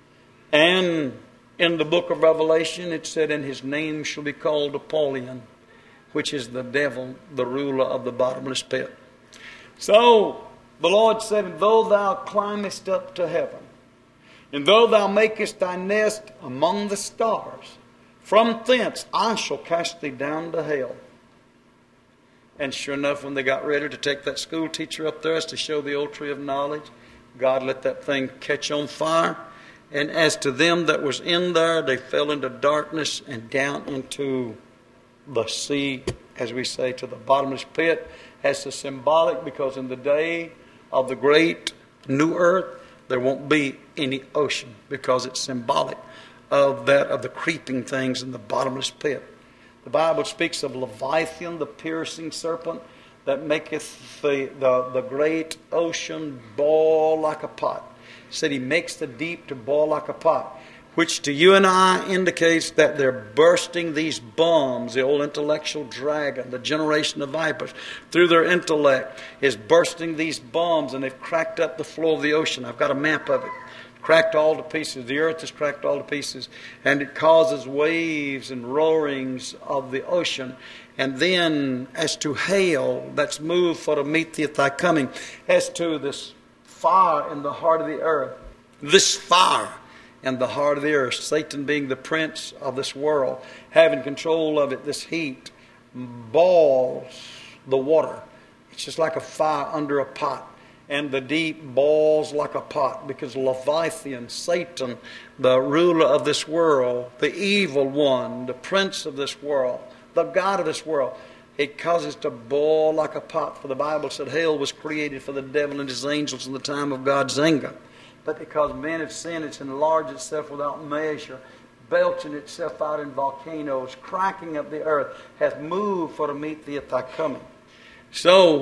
And in the book of Revelation it said, and his name shall be called Apollyon, which is the devil, the ruler of the bottomless pit. So the Lord said, though thou climbest up to heaven, and though thou makest thy nest among the stars, from thence I shall cast thee down to hell. And sure enough, when they got ready to take that school teacher up there as to show the old tree of knowledge, God let that thing catch on fire. And as to them that was in there, they fell into darkness and down into the sea, as we say, to the bottomless pit. As a symbolic, because in the day of the great new earth, there won't be any ocean, because it's symbolic of that, of the creeping things in the bottomless pit. The Bible speaks of Leviathan, the piercing serpent, that maketh the great ocean boil like a pot. He said he makes the deep to boil like a pot, which to you and I indicates that they're bursting these bombs. The old intellectual dragon, the generation of vipers, through their intellect, is bursting these bombs, and they've cracked up the floor of the ocean. I've got a map of it. Cracked all to pieces. The earth is cracked all to pieces. And it causes waves and roarings of the ocean. And then as to hail that's moved for to meet thee at thy coming, as to this fire in the heart of the earth, this fire in the heart of the earth, Satan being the prince of this world, having control of it, this heat boils the water. It's just like a fire under a pot. And the deep boils like a pot, because Leviathan, Satan, the ruler of this world, the evil one, the prince of this world, the god of this world, it causes to boil like a pot. For the Bible said hell was created for the devil and his angels in the time of God's anger. But because men have sinned, it's enlarged itself without measure, belching itself out in volcanoes, cracking up the earth, hath moved for to meet thee at thy coming. So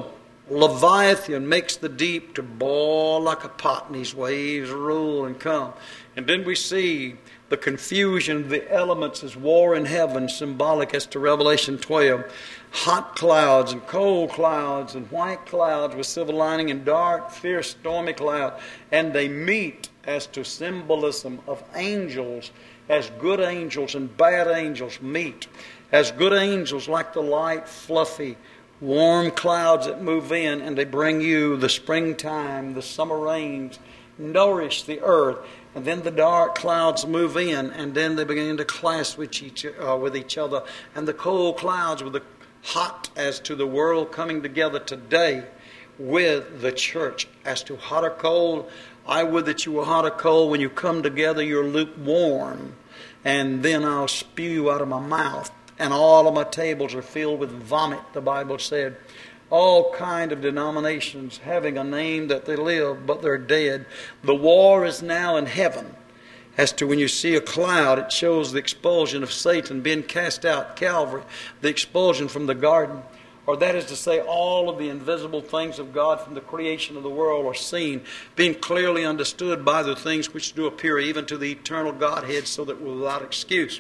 Leviathan makes the deep to boil like a pot, and these waves roll and come. And then we see the confusion of the elements as war in heaven, symbolic as to Revelation 12. Hot clouds and cold clouds and white clouds with silver lining and dark, fierce, stormy clouds. And they meet as to symbolism of angels, as good angels and bad angels meet. As good angels like the light, fluffy, warm clouds that move in, and they bring you the springtime, the summer rains, nourish the earth. And then the dark clouds move in, and then they begin to clash with each other. And the cold clouds with the hot as to the world coming together today with the church. As to hot or cold, I would that you were hot or cold. When you come together, you're lukewarm. And then I'll spew you out of my mouth. And all of my tables are filled with vomit, the Bible said. All kind of denominations having a name that they live, but they're dead. The war is now in heaven. As to when you see a cloud, it shows the expulsion of Satan being cast out, Calvary, the expulsion from the garden. Or that is to say, all of the invisible things of God from the creation of the world are seen, being clearly understood by the things which do appear even to the eternal Godhead, so that we're without excuse.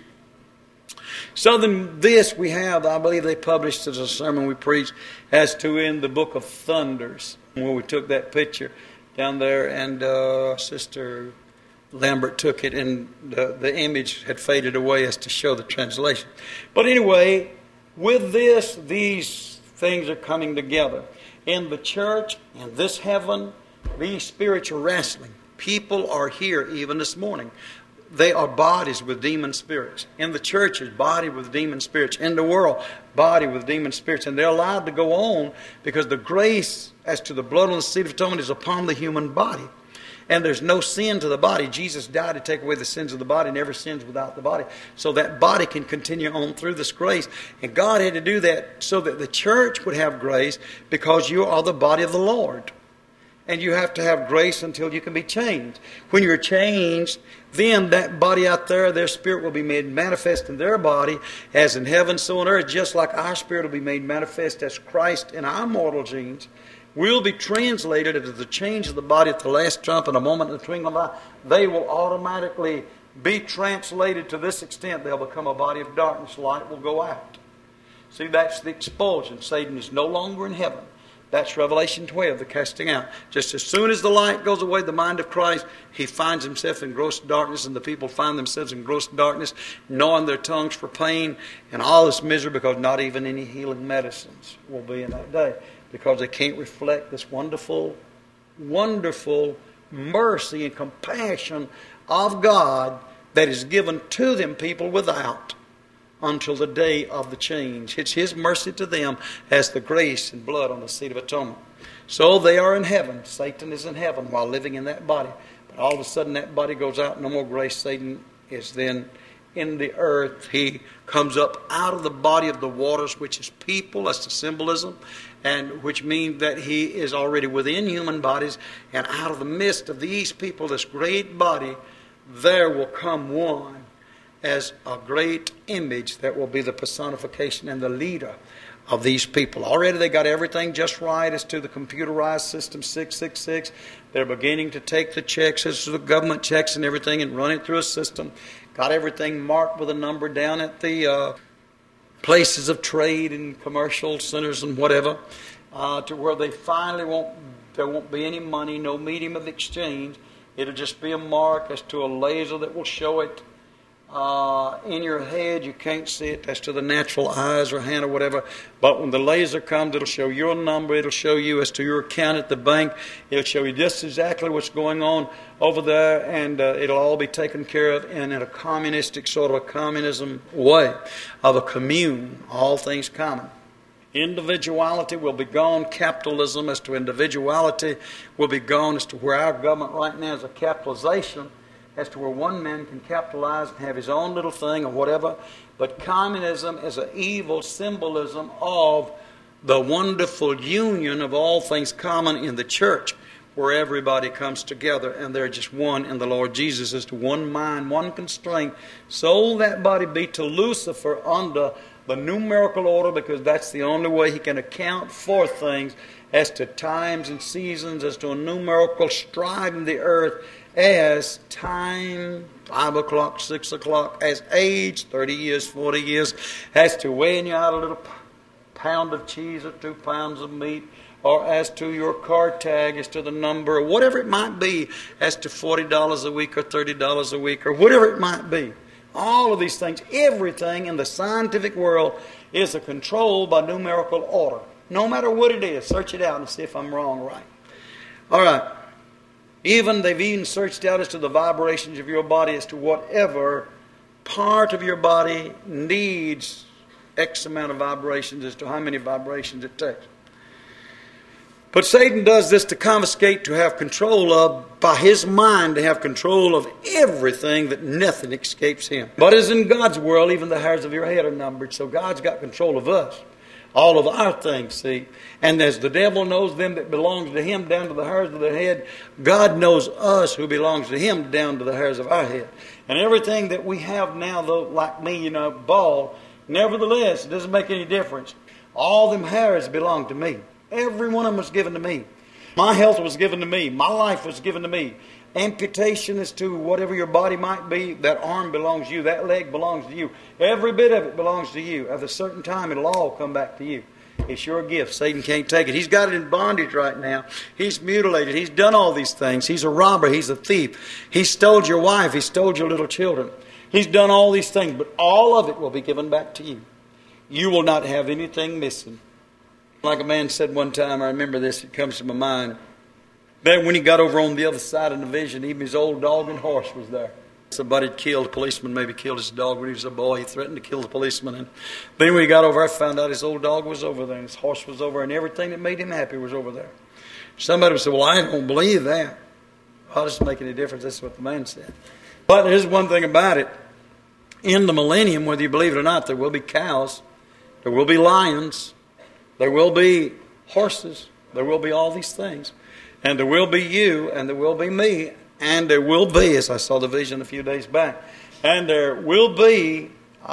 So then this we have, I believe they published as a sermon we preached, as to in the book of Thunders, where we took that picture down there, and Sister Lambert took it, and the image had faded away as to show the translation. But anyway, with this, these things are coming together. In the church, in this heaven, these spiritual wrestling. People are here even this morning. They are bodies with demon spirits. In the churches, body with demon spirits. In the world, body with demon spirits. And they're allowed to go on because the grace as to the blood on the seat of atonement is upon the human body. And there's no sin to the body. Jesus died to take away the sins of the body. Never sins without the body. So that body can continue on through this grace. And God had to do that so that the church would have grace, because you are the body of the Lord. And you have to have grace until you can be changed. When you're changed, then that body out there, their spirit will be made manifest in their body, as in heaven, so on earth. Just like our spirit will be made manifest as Christ in our mortal genes, will be translated into the change of the body at the last trump in a moment in the twinkling of an eye. They will automatically be translated to this extent. They'll become a body of darkness. Light will go out. See, that's the expulsion. Satan is no longer in heaven. That's Revelation 12, the casting out. Just as soon as the light goes away, the mind of Christ, he finds himself in gross darkness, and the people find themselves in gross darkness, gnawing their tongues for pain and all this misery, because not even any healing medicines will be in that day, because they can't reflect this wonderful, wonderful mercy and compassion of God that is given to them people without, until the day of the change. It's His mercy to them as the grace and blood on the seat of atonement. So they are in heaven. Satan is in heaven while living in that body. But all of a sudden that body goes out. No more grace. Satan is then in the earth. He comes up out of the body of the waters, which is people. That's the symbolism. And which means that he is already within human bodies. And out of the midst of these people, this great body, there will come one as a great image that will be the personification and the leader of these people. Already they got everything just right as to the computerized system 666. They're beginning to take the checks as to the government checks and everything and run it through a system. Got everything marked with a number down at the places of trade and commercial centers and whatever, to where they finally there won't be any money, no medium of exchange. It'll just be a mark as to a laser that will show it in your head. You can't see it as to the natural eyes or hand or whatever. But when the laser comes, it'll show your number. It'll show you as to your account at the bank. It'll show you just exactly what's going on over there. And it'll all be taken care of in a communistic sort of a communism way of a commune. All things common. Individuality will be gone. Capitalism as to individuality will be gone, as to where our government right now is a capitalization, as to where one man can capitalize and have his own little thing or whatever. But communism is an evil symbolism of the wonderful union of all things common in the church, where everybody comes together and they're just one in the Lord Jesus, as to one mind, one constraint. So that body be to Lucifer under the numerical order, because that's the only way he can account for things as to times and seasons, as to a numerical stride in the earth, as time, 5 o'clock, 6 o'clock, as age, 30 years, 40 years, as to weighing you out a little pound of cheese or 2 pounds of meat, or as to your car tag, as to the number, or whatever it might be, as to $40 a week or $30 a week, or whatever it might be. All of these things, everything in the scientific world is controlled by numerical order. No matter what it is, search it out and see if I'm wrong or right. All right. They've even searched out as to the vibrations of your body, as to whatever part of your body needs X amount of vibrations, as to how many vibrations it takes. But Satan does this to confiscate, to have control of, by his mind, to have control of everything, that nothing escapes him. But as in God's world, even the hairs of your head are numbered. So God's got control of us. All of our things, see. And as the devil knows them that belongs to him down to the hairs of their head, God knows us who belongs to him down to the hairs of our head. And everything that we have now, though, like me, bald, nevertheless, it doesn't make any difference. All them hairs belong to me. Every one of them was given to me. My health was given to me. My life was given to me. Amputation as to whatever your body might be, that arm belongs to you, that leg belongs to you. Every bit of it belongs to you. At a certain time, it'll all come back to you. It's your gift. Satan can't take it. He's got it in bondage right now. He's mutilated. He's done all these things. He's a robber. He's a thief. He stole your wife. He stole your little children. He's done all these things, but all of it will be given back to you. You will not have anything missing. Like a man said one time, I remember this, it comes to my mind. Then when he got over on the other side of the vision, even his old dog and horse was there. Somebody had killed a policeman, maybe killed his dog when he was a boy. He threatened to kill the policeman. And then when he got over, I found out his old dog was over there, and his horse was over, and everything that made him happy was over there. Somebody would say, well, I don't believe that. Well, it doesn't make any difference. That's what the man said. But here's one thing about it. In the millennium, whether you believe it or not, there will be cows, there will be lions, there will be horses, there will be all these things. And there will be you, and there will be me, and there will be, as I saw the vision a few days back, and there will be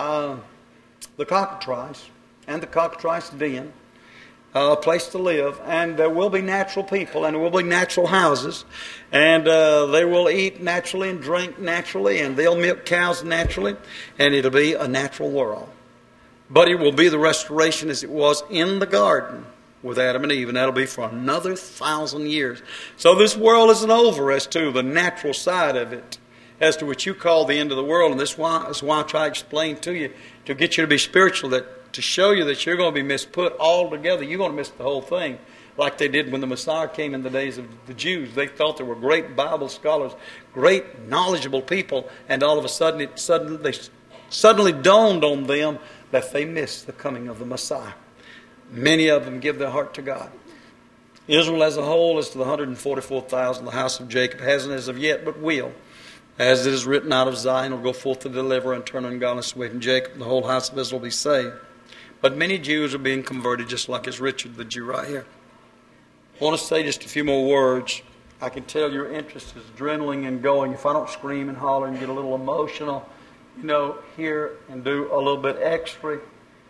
the cockatrice and the cockatrice den, a place to live, and there will be natural people, and there will be natural houses, and they will eat naturally and drink naturally, and they'll milk cows naturally, and it'll be a natural world. But it will be the restoration as it was in the garden with Adam and Eve, and that'll be for another 1,000 years. So this world isn't over as to the natural side of it, as to what you call the end of the world. And that's why I try to explain to you, to get you to be spiritual, that to show you that you're going to be misput altogether. You're going to miss the whole thing, like they did when the Messiah came in the days of the Jews. They thought they were great Bible scholars, great knowledgeable people, and all of a sudden they suddenly dawned on them that they missed the coming of the Messiah. Many of them give their heart to God. Israel as a whole, as to the 144,000, the house of Jacob, hasn't as of yet, but will. As it is written, out of Zion will go forth to deliver and turn ungodliness away from Jacob. The whole house of Israel will be saved. But many Jews are being converted, just like as Richard, the Jew right here. I want to say just a few more words. I can tell your interest is dwindling and going. If I don't scream and holler and get a little emotional, here and do a little bit extra,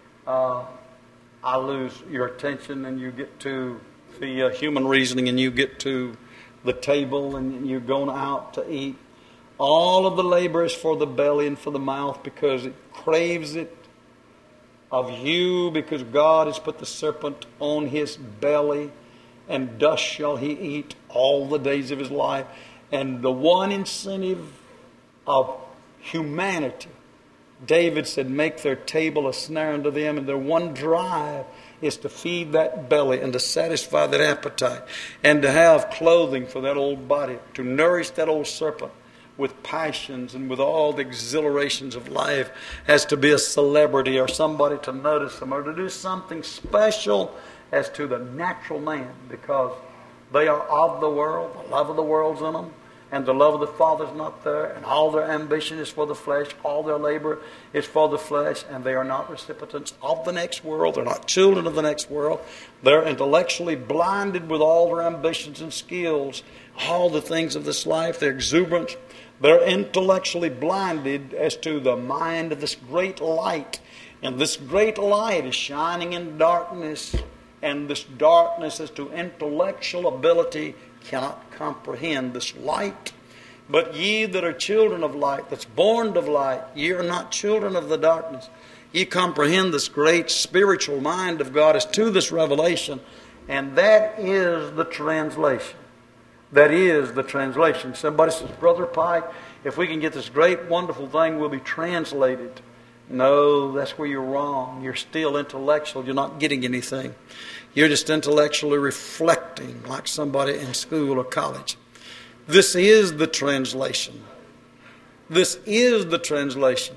I lose your attention, and you get to the human reasoning, and you get to the table, and you're going out to eat. All of the labor is for the belly and for the mouth, because it craves it of you, because God has put the serpent on his belly, and dust shall he eat all the days of his life. And the one incentive of humanity, David said, make their table a snare unto them, and their one drive is to feed that belly and to satisfy that appetite and to have clothing for that old body, to nourish that old serpent with passions and with all the exhilarations of life, as to be a celebrity or somebody to notice them or to do something special as to the natural man, because they are of the world, the love of the world's in them, and the love of the Father's not there, and all their ambition is for the flesh, all their labor is for the flesh, and they are not recipients of the next world. They're not children of the next world. They're intellectually blinded with all their ambitions and skills, all the things of this life, their exuberance. They're intellectually blinded as to the mind of this great light. And this great light is shining in darkness, and this darkness as to intellectual ability cannot comprehend this light. But ye that are children of light, that's born of light, ye are not children of the darkness. Ye comprehend this great spiritual mind of God as to this revelation, and that is the translation. That is the translation. Somebody says, Brother Pike, if we can get this great, wonderful thing, we'll be translated. No, that's where you're wrong. You're still intellectual. You're not getting anything. You're just intellectually reflecting like somebody in school or college. This is the translation. This is the translation.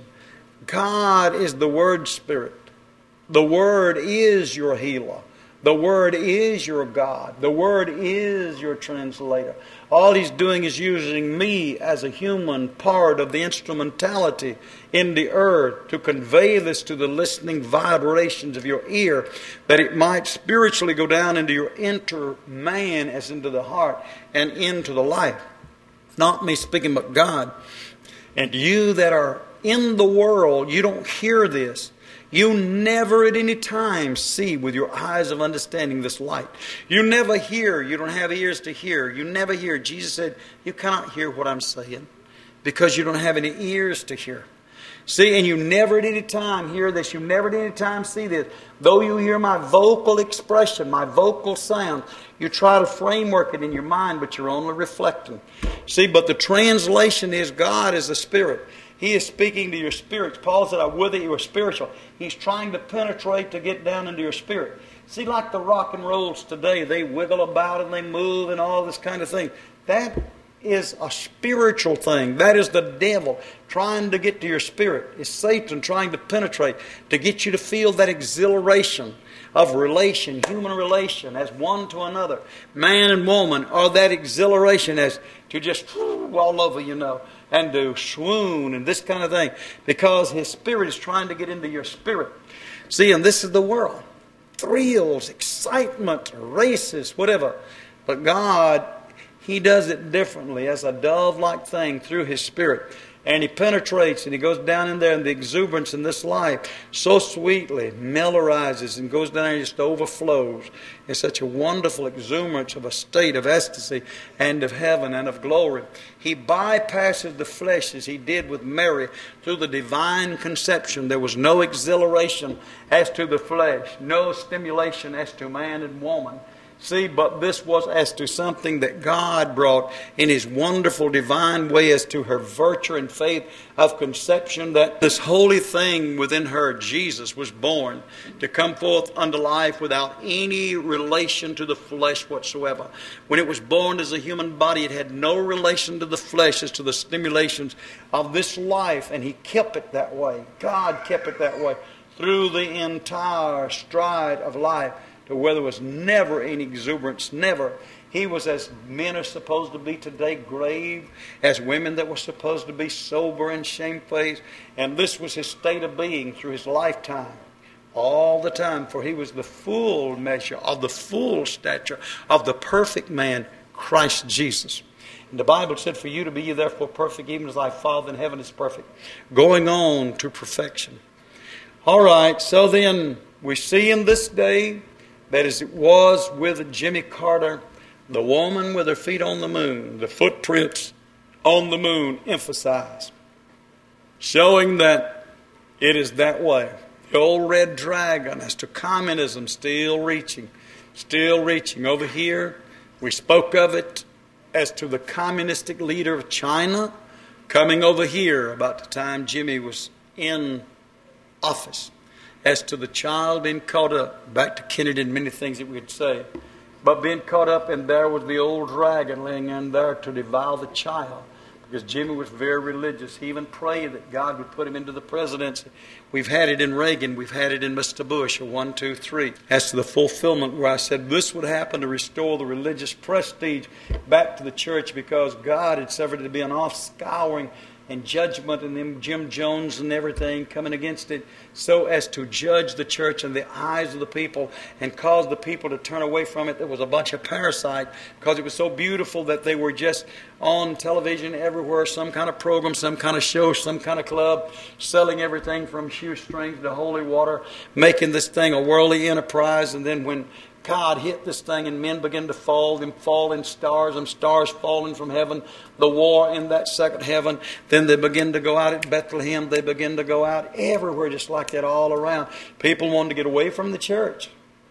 God is the Word Spirit. The Word is your healer. The Word is your God. The Word is your translator. All He's doing is using me as a human part of the instrumentality in the earth to convey this to the listening vibrations of your ear, that it might spiritually go down into your inner man as into the heart and into the life. Not me speaking, but God. And you that are in the world, you don't hear this. You never at any time see with your eyes of understanding this light. You never hear. You don't have ears to hear. You never hear. Jesus said, you cannot hear what I'm saying because you don't have any ears to hear. See, and you never at any time hear this. You never at any time see this. Though you hear my vocal expression, my vocal sound, you try to framework it in your mind, but you're only reflecting. See, but the translation is God is the Spirit. He is speaking to your spirits. Paul said, I would that you were spiritual. He's trying to penetrate to get down into your spirit. See, like the rock and rolls today, they wiggle about and they move and all this kind of thing. That is a spiritual thing. That is the devil trying to get to your spirit. It's Satan trying to penetrate to get you to feel that exhilaration of relation, human relation, as one to another, man and woman, or that exhilaration as to just all over, and to swoon and this kind of thing, because his spirit is trying to get into your spirit. See, and this is the world. Thrills, excitement, races, whatever. But God, He does it differently as a dove-like thing through His Spirit. And He penetrates and He goes down in there in the exuberance in this life so sweetly, mellorizes and goes down and just overflows. It's such a wonderful exuberance of a state of ecstasy and of heaven and of glory. He bypasses the flesh as He did with Mary through the divine conception. There was no exhilaration as to the flesh, no stimulation as to man and woman. See, but this was as to something that God brought in His wonderful divine way as to her virtue and faith of conception, that this holy thing within her, Jesus, was born to come forth unto life without any relation to the flesh whatsoever. When it was born as a human body, it had no relation to the flesh as to the stimulations of this life, and He kept it that way. God kept it that way through the entire stride of life, to where there was never any exuberance, never. He was as men are supposed to be today, grave, as women that were supposed to be sober and shamefaced. And this was His state of being through His lifetime. All the time, for He was the full measure of the full stature of the perfect man, Christ Jesus. And the Bible said, for you to be ye therefore perfect, even as thy Father in heaven is perfect. Going on to perfection. All right, so then we see in this day that as it was with Jimmy Carter, the woman with her feet on the moon, the footprints on the moon emphasized, showing that it is that way. The old red dragon as to communism still reaching. Over here, we spoke of it as to the communistic leader of China coming over here about the time Jimmy was in office. As to the child being caught up, back to Kennedy and many things that we could say, but being caught up, and there was the old dragon laying in there to devour the child, because Jimmy was very religious. He even prayed that God would put him into the presidency. We've had it in Reagan, we've had it in Mr. Bush, 1, 2, 3. As to the fulfillment where I said this would happen to restore the religious prestige back to the church, because God had suffered to be an off-scouring and judgment, and them Jim Jones and everything coming against it, so as to judge the church in the eyes of the people and cause the people to turn away from it. There was a bunch of parasite, because it was so beautiful that they were just on television everywhere, some kind of program, some kind of show, some kind of club, selling everything from shoestrings to holy water, making this thing a worldly enterprise. And then when God hit this thing and men begin to fall, them falling stars, and stars falling from heaven, the war in that second heaven. Then they begin to go out at Bethlehem. They begin to go out everywhere just like that all around. People wanted to get away from the church.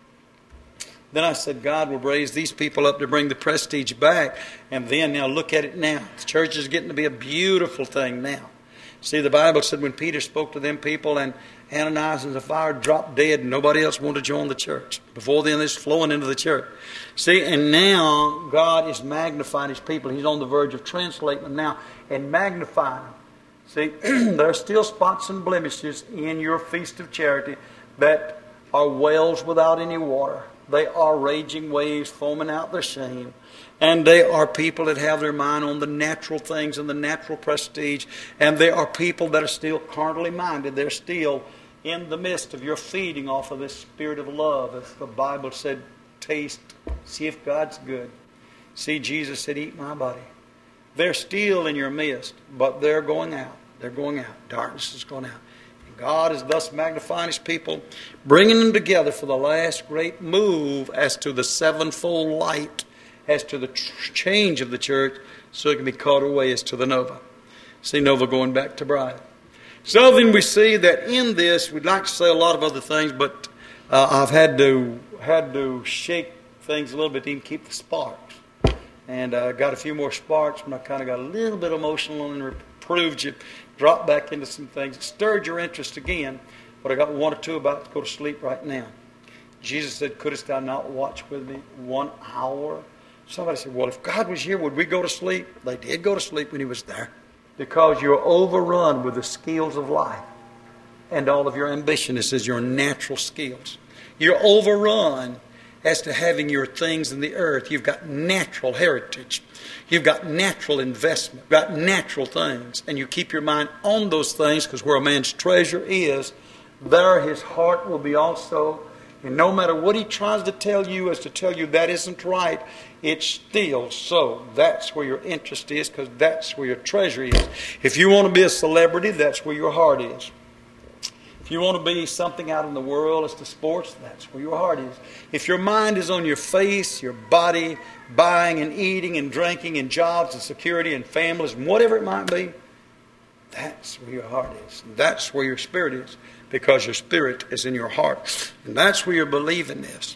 Then I said, God will raise these people up to bring the prestige back. And then, now look at it now. The church is getting to be a beautiful thing now. See, the Bible said when Peter spoke to them people and Ananias and Sapphira dropped dead and nobody else wanted to join the church. Before then, it's flowing into the church. See, and now God is magnifying His people. He's on the verge of translating them now and magnifying them. See, there are still spots and blemishes in your feast of charity that are wells without any water. They are raging waves foaming out their shame. And they are people that have their mind on the natural things and the natural prestige. And they are people that are still carnally minded. They're still in the midst of your feeding off of this spirit of love. As the Bible said, taste, see if God's good. See, Jesus said, eat my body. They're still in your midst, but they're going out. They're going out. Darkness is going out. And God is thus magnifying His people, bringing them together for the last great move as to the sevenfold light, as to the change of the church, so it can be caught away as to the Nova. See, Nova going back to bride. So then we see that in this, we'd like to say a lot of other things, but I've had to shake things a little bit to even keep the sparks. And I got a few more sparks, and I kind of got a little bit emotional and reproved you, dropped back into some things. It stirred your interest again, but I got one or two about to go to sleep right now. Jesus said, couldst thou not watch with me 1 hour? Somebody said, well, if God was here, would we go to sleep? They did go to sleep when He was there. Because you're overrun with the skills of life. And all of your ambition is your natural skills. You're overrun as to having your things in the earth. You've got natural heritage. You've got natural investment. You've got natural things. And you keep your mind on those things, because where a man's treasure is, there his heart will be also. And no matter what he tries to tell you as to tell you that isn't right, it's still so. That's where your interest is, because that's where your treasure is. If you want to be a celebrity, that's where your heart is. If you want to be something out in the world as to sports, that's where your heart is. If your mind is on your face, your body, buying and eating and drinking and jobs and security and families and whatever it might be, that's where your heart is. And that's where your spirit is, because your spirit is in your heart. And that's where you're believing this.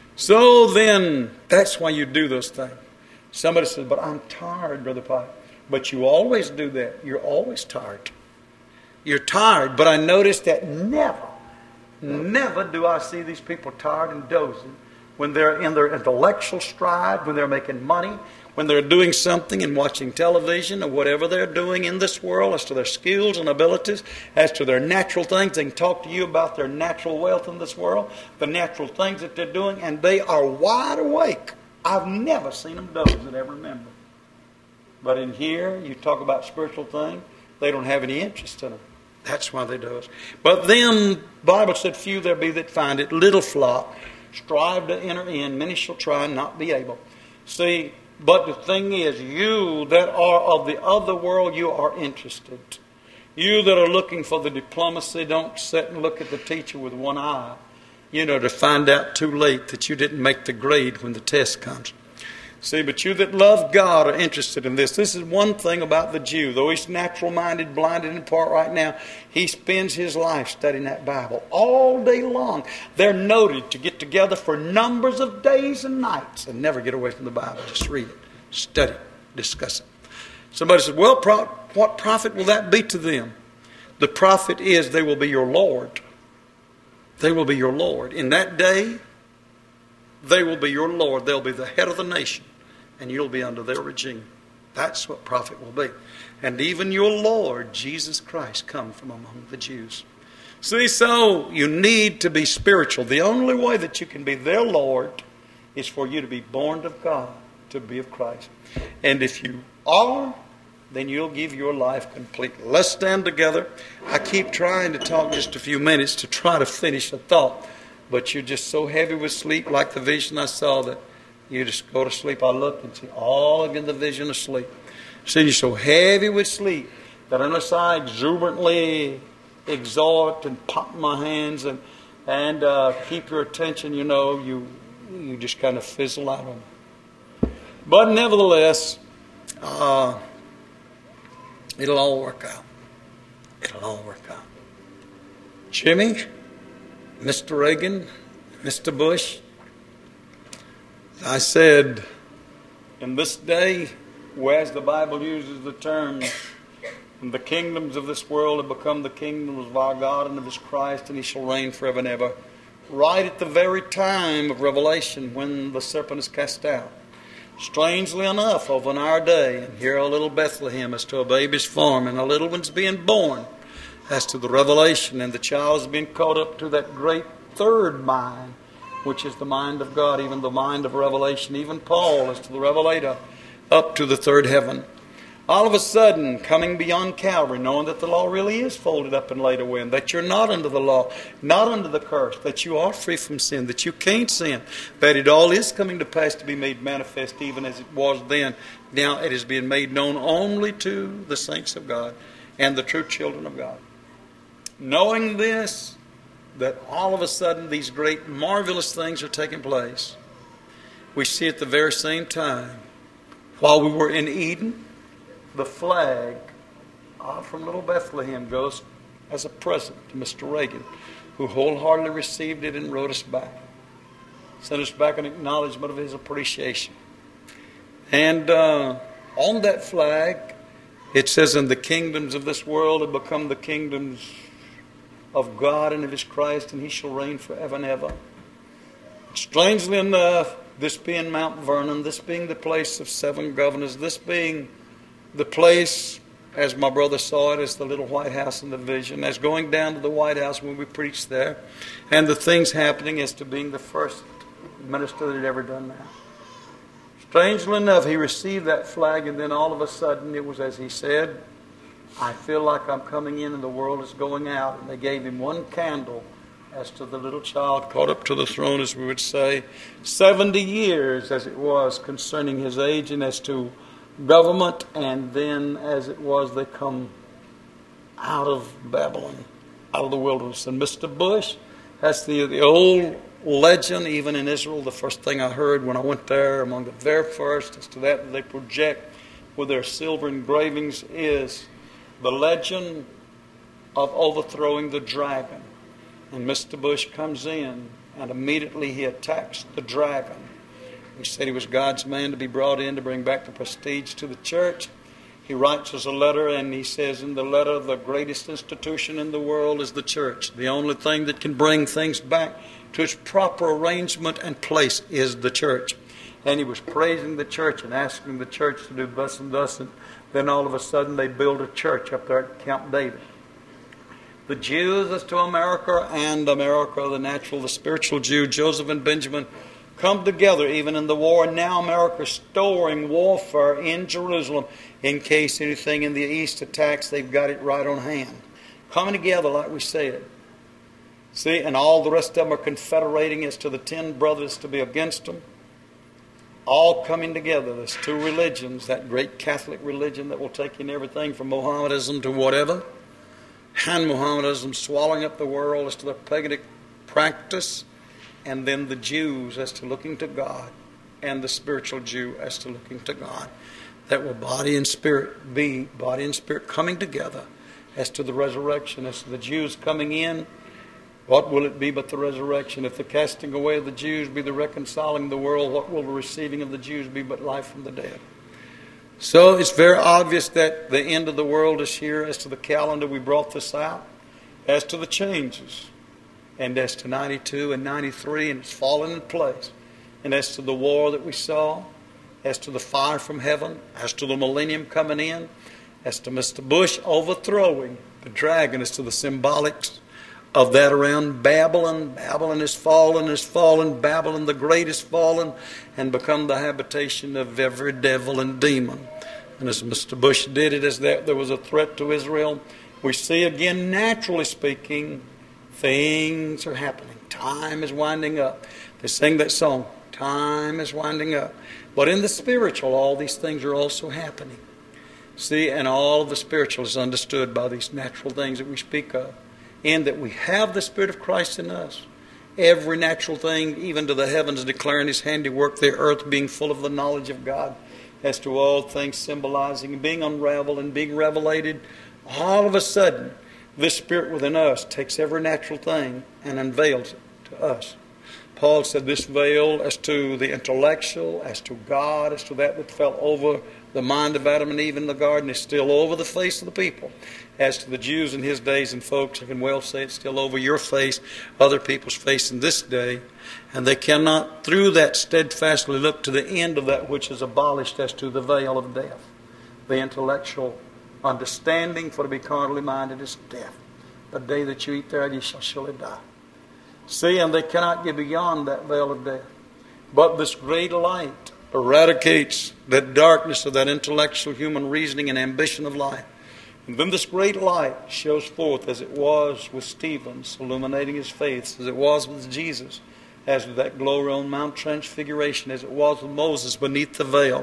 So then, that's why you do those things. Somebody says, but I'm tired, Brother Pike. But you always do that. You're always tired. You're tired. But I notice that never do I see these people tired and dozing when they're in their intellectual stride, when they're making money, when they're doing something and watching television or whatever they're doing in this world as to their skills and abilities, as to their natural things. They can talk to you about their natural wealth in this world, the natural things that they're doing, and they are wide awake. I've never seen them doze that I ever remember. But in here, you talk about spiritual things, they don't have any interest in them. That's why they doze. But then, the Bible said, few there be that find it, little flock, strive to enter in, many shall try and not be able. See, but the thing is, you that are of the other world, you are interested. You that are looking for the diplomacy, don't sit and look at the teacher with one eye, to find out too late that you didn't make the grade when the test comes. See, but you that love God are interested in this. This is one thing about the Jew. Though he's natural-minded, blinded in part right now, he spends his life studying that Bible all day long. They're noted to get together for numbers of days and nights and never get away from the Bible. Just read it, study it, discuss it. Somebody said, well, what profit will that be to them? The profit is they will be your Lord. They will be your Lord. In that day, they will be your Lord. They'll be the head of the nation, and you'll be under their regime. That's what profit will be. And even your Lord, Jesus Christ, come from among the Jews. See, so you need to be spiritual. The only way that you can be their Lord is for you to be born of God, to be of Christ. And if you are, then you'll give your life completely. Let's stand together. I keep trying to talk just a few minutes to try to finish a thought. But you're just so heavy with sleep, like the vision I saw, that you just go to sleep. I look and see all of you in the vision of sleep. See, you're so heavy with sleep that unless I exuberantly exhort and pop my hands and keep your attention, you you just kind of fizzle out on it. But nevertheless, it'll all work out. It'll all work out. Jimmy, Mr. Reagan, Mr. Bush, I said, in this day, whereas the Bible uses the term, the kingdoms of this world have become the kingdoms of our God and of His Christ, and He shall reign forever and ever. Right at the very time of Revelation, when the serpent is cast out. Strangely enough, over in our day, and here a little Bethlehem as to a baby's form, and a little one's being born, as to the revelation, and the child is being caught up to that great third mind, which is the mind of God, even the mind of revelation. Even Paul, as to the revelator, up to the third heaven. All of a sudden, coming beyond Calvary, knowing that the law really is folded up and laid away, and that you're not under the law, not under the curse, that you are free from sin, that you can't sin, that it all is coming to pass to be made manifest even as it was then. Now it is being made known only to the saints of God and the true children of God. Knowing this, that all of a sudden these great marvelous things are taking place, we see at the very same time, while we were in Eden, the flag from little Bethlehem goes as a present to Mr. Reagan, who wholeheartedly received it and wrote us back. Sent us back an acknowledgement of his appreciation. And on that flag, it says, "And the kingdoms of this world have become the kingdoms of God and of His Christ, and He shall reign forever and ever." Strangely enough, this being Mount Vernon, this being the place of 7 governors, this being the place, as my brother saw it, as the little White House in the vision, as going down to the White House when we preached there, and the things happening as to being the first minister that had ever done that. Strangely enough, he received that flag, and then all of a sudden it was as he said, "I feel like I'm coming in and the world is going out." And they gave him one candle as to the little child caught up to the throne, as we would say. 70 years as it was concerning his age and as to government, and then as it was they come out of Babylon, out of the wilderness. And Mr. Bush, that's the old legend, even in Israel. The first thing I heard when I went there, among the very first, as to that they project with their silver engravings, is the legend of overthrowing the dragon. And Mr. Bush comes in, and immediately he attacks the dragon. He said he was God's man to be brought in to bring back the prestige to the church. He writes us a letter, and he says in the letter, the greatest institution in the world is the church. The only thing that can bring things back to its proper arrangement and place is the church. And he was praising the church and asking the church to do thus and thus. And then all of a sudden they build a church up there at Camp David. The Jews as to America, and America, the natural, the spiritual Jew, Joseph and Benjamin, come together even in the war. And now America is storing warfare in Jerusalem in case anything in the east attacks. They've got it right on hand. Coming together like we said. See, and all the rest of them are confederating as to the 10 brothers to be against them. All coming together. There's 2 religions, that great Catholic religion that will take in everything from Mohammedanism to whatever, and Mohammedanism swallowing up the world as to the paganic practice, and then the Jews as to looking to God, and the spiritual Jew as to looking to God. That will body and spirit coming together as to the resurrection, as to the Jews coming in. What will it be but the resurrection? If the casting away of the Jews be the reconciling of the world, what will the receiving of the Jews be but life from the dead? So it's very obvious that the end of the world is here. As to the calendar, we brought this out. As to the changes, and as to 92 and 93, and it's fallen in place. And as to the war that we saw, as to the fire from heaven, as to the millennium coming in, as to Mr. Bush overthrowing the dragon, as to the symbolics of that around Babylon. Babylon is fallen. Babylon the Great is fallen and become the habitation of every devil and demon. And as Mr. Bush did it, as there was a threat to Israel, we see again, naturally speaking, things are happening. Time is winding up. They sing that song, time is winding up. But in the spiritual, all these things are also happening. See, and all of the spiritual is understood by these natural things that we speak of. In that we have the Spirit of Christ in us. every natural thing, even to the heavens, declaring His handiwork, the earth being full of the knowledge of God, as to all things symbolizing, being unraveled and being revelated. All of a sudden, this Spirit within us takes every natural thing and unveils it to us. Paul said this veil as to the intellectual, as to God, as to that fell over the mind of Adam and Eve in the garden, is still over the face of the people. As to the Jews in his days, and folks, I can well say it's still over your face, other people's face in this day. And they cannot, through that, steadfastly look to the end of that which is abolished as to the veil of death. The intellectual understanding, for to be carnally minded is death. The day that you eat thereof, ye shall surely die. See, and they cannot get beyond that veil of death. But this great light eradicates that darkness of that intellectual human reasoning and ambition of life. And then this great light shows forth, as it was with Stephen, illuminating his faith, as it was with Jesus, as with that glory on Mount Transfiguration, as it was with Moses beneath the veil.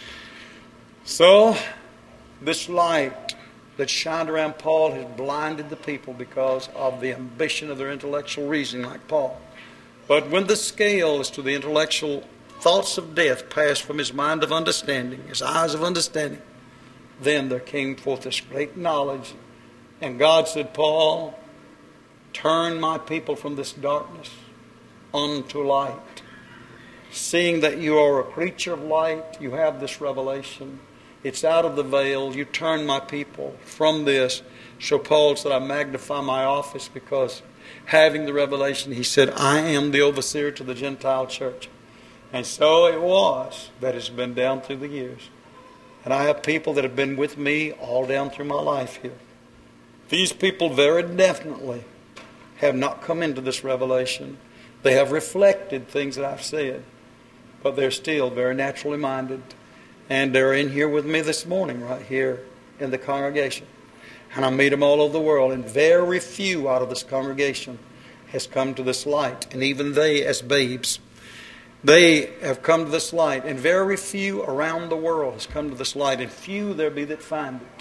So, this light that shined around Paul has blinded the people because of the ambition of their intellectual reasoning, like Paul. But when the scale as to the intellectual thoughts of death passed from his mind of understanding, his eyes of understanding, then there came forth this great knowledge. And God said, Paul, turn my people from this darkness unto light. Seeing that you are a creature of light, you have this revelation. It's out of the veil. You turn my people from this. So Paul said, I magnify my office, because having the revelation, he said, I am the overseer to the Gentile church. And so it was that it's been down through the years. And I have people that have been with me all down through my life here. These people very definitely have not come into this revelation. They have reflected things that I've said, but they're still very naturally minded. And they're in here with me this morning, right here in the congregation. And I meet them all over the world, and very few out of this congregation has come to this light. And even they, as babes, they have come to this light. And very few around the world has come to this light. And few there be that find it.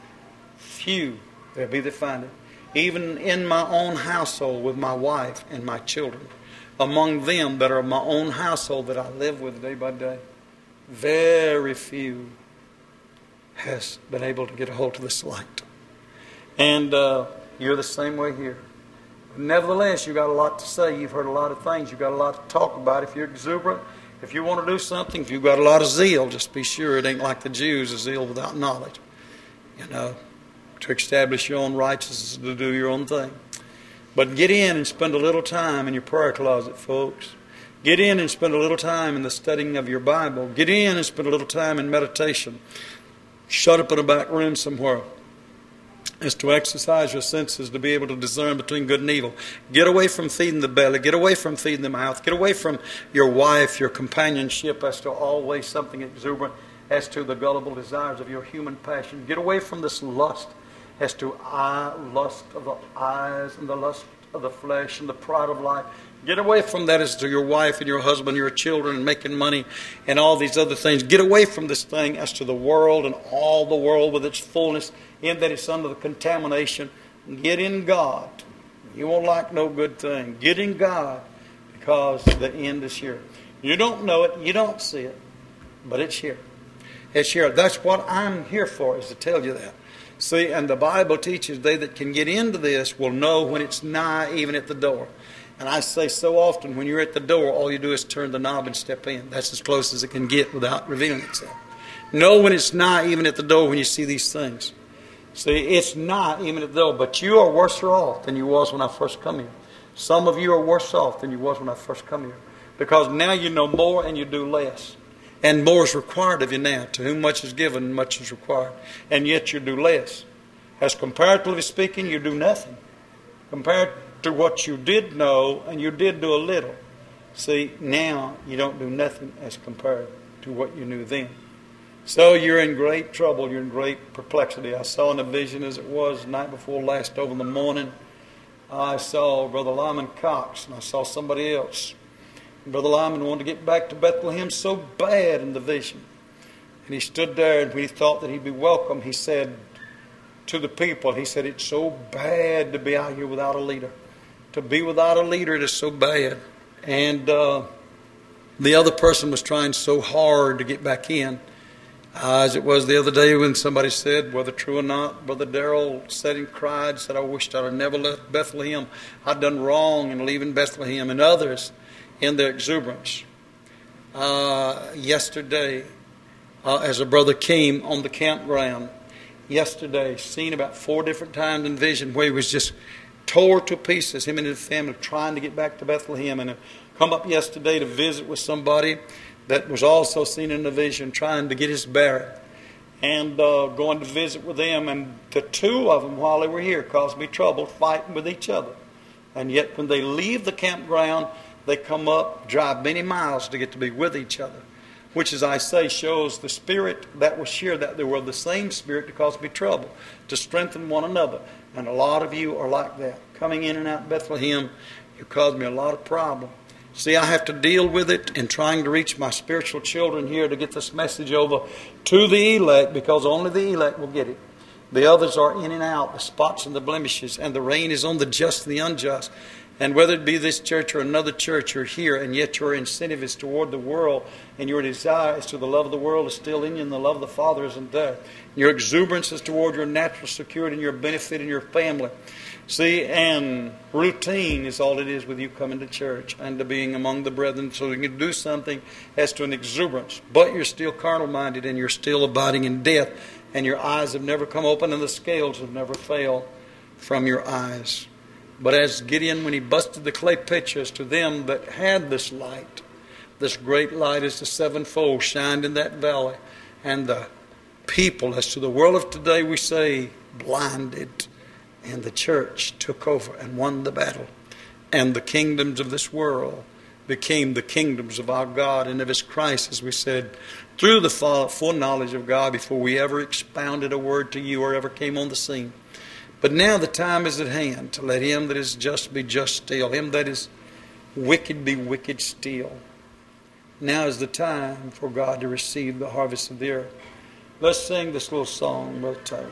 Few there be that find it. Even in my own household with my wife and my children, among them that are my own household that I live with day by day, very few has been able to get a hold of this light. And you're the same way here. Nevertheless, you've got a lot to say. You've heard a lot of things. You've got a lot to talk about. If you're exuberant, if you want to do something, if you've got a lot of zeal, just be sure it ain't like the Jews, a zeal without knowledge. You know, to establish your own righteousness, to do your own thing. But get in and spend a little time in your prayer closet, folks. Get in and spend a little time in the studying of your Bible. Get in and spend a little time in meditation. Shut up in a back room somewhere, is to exercise your senses, to be able to discern between good and evil. Get away from feeding the belly. Get away from feeding the mouth. Get away from your wife, your companionship, as to always something exuberant, as to the gullible desires of your human passion. Get away from this lust, as to lust of the eyes and the lust of the flesh and the pride of life. Get away from that as to your wife and your husband, your children, and making money and all these other things. Get away from this thing as to the world and all the world with its fullness, in that it's under the contamination. Get in God. You won't like no good thing. Get in God, because the end is here. You don't know it. You don't see it. But it's here. It's here. That's what I'm here for, is to tell you that. See, and the Bible teaches they that can get into this will know when it's nigh, even at the door. And I say so often, when you're at the door, all you do is turn the knob and step in. That's as close as it can get without revealing itself. Know when it's nigh, even at the door, when you see these things. See, it's not even at the door, but you are worse off than you was when I first come here. Some of you are worse off than you was when I first come here, because now you know more and you do less. And more is required of you now. To whom much is given, much is required. And yet you do less. As comparatively speaking, you do nothing. Compared to what you did know, and you did do a little. See, now you don't do nothing as compared to what you knew then. So you're in great trouble. You're in great perplexity. I saw in a vision, as it was the night before last, over in the morning, I saw Brother Lyman Cox, and I saw somebody else. Brother Lyman wanted to get back to Bethlehem so bad in the vision. And he stood there, and when he thought that he'd be welcome, he said to the people, he said, it's so bad to be out here without a leader. to be without a leader, it is so bad. And the other person was trying so hard to get back in. As it was the other day when somebody said, whether true or not, Brother Darrell sat and cried, said, I wished I'd have never left Bethlehem. I'd done wrong in leaving Bethlehem. And others in their exuberance. Yesterday, as a brother came on the campground, yesterday, seen about 4 different times in vision where he was just tore to pieces, him and his family, trying to get back to Bethlehem. And come up yesterday to visit with somebody that was also seen in the vision, trying to get his bearing. And going to visit with them. And the 2 of them, while they were here, caused me trouble fighting with each other. And yet when they leave the campground, they come up, drive many miles to get to be with each other. Which, as I say, shows the spirit that was here, that they were the same spirit to cause me trouble, to strengthen one another. And a lot of you are like that. Coming in and out of Bethlehem, you caused me a lot of problem. See, I have to deal with it in trying to reach my spiritual children here to get this message over to the elect, because only the elect will get it. The others are in and out, the spots and the blemishes, and the rain is on the just and the unjust. And whether it be this church or another church, you're here, and yet your incentive is toward the world, and your desire is to the love of the world is still in you, and the love of the Father isn't there. Your exuberance is toward your natural security and your benefit in your family. See, and routine is all it is with you coming to church and to being among the brethren, so you can do something as to an exuberance. But you're still carnal-minded, and you're still abiding in death, and your eyes have never come open, and the scales have never failed from your eyes. But as Gideon, when he busted the clay pitchers, to them that had this light, this great light as the sevenfold shined in that valley, and the people, as to the world of today, we say, blinded. And the church took over and won the battle. And the kingdoms of this world became the kingdoms of our God and of His Christ, as we said, through the foreknowledge of God before we ever expounded a word to you or ever came on the scene. But now the time is at hand to let him that is just be just still, him that is wicked be wicked still. Now is the time for God to receive the harvest of the earth. Let's sing this little song, Brother Tyler.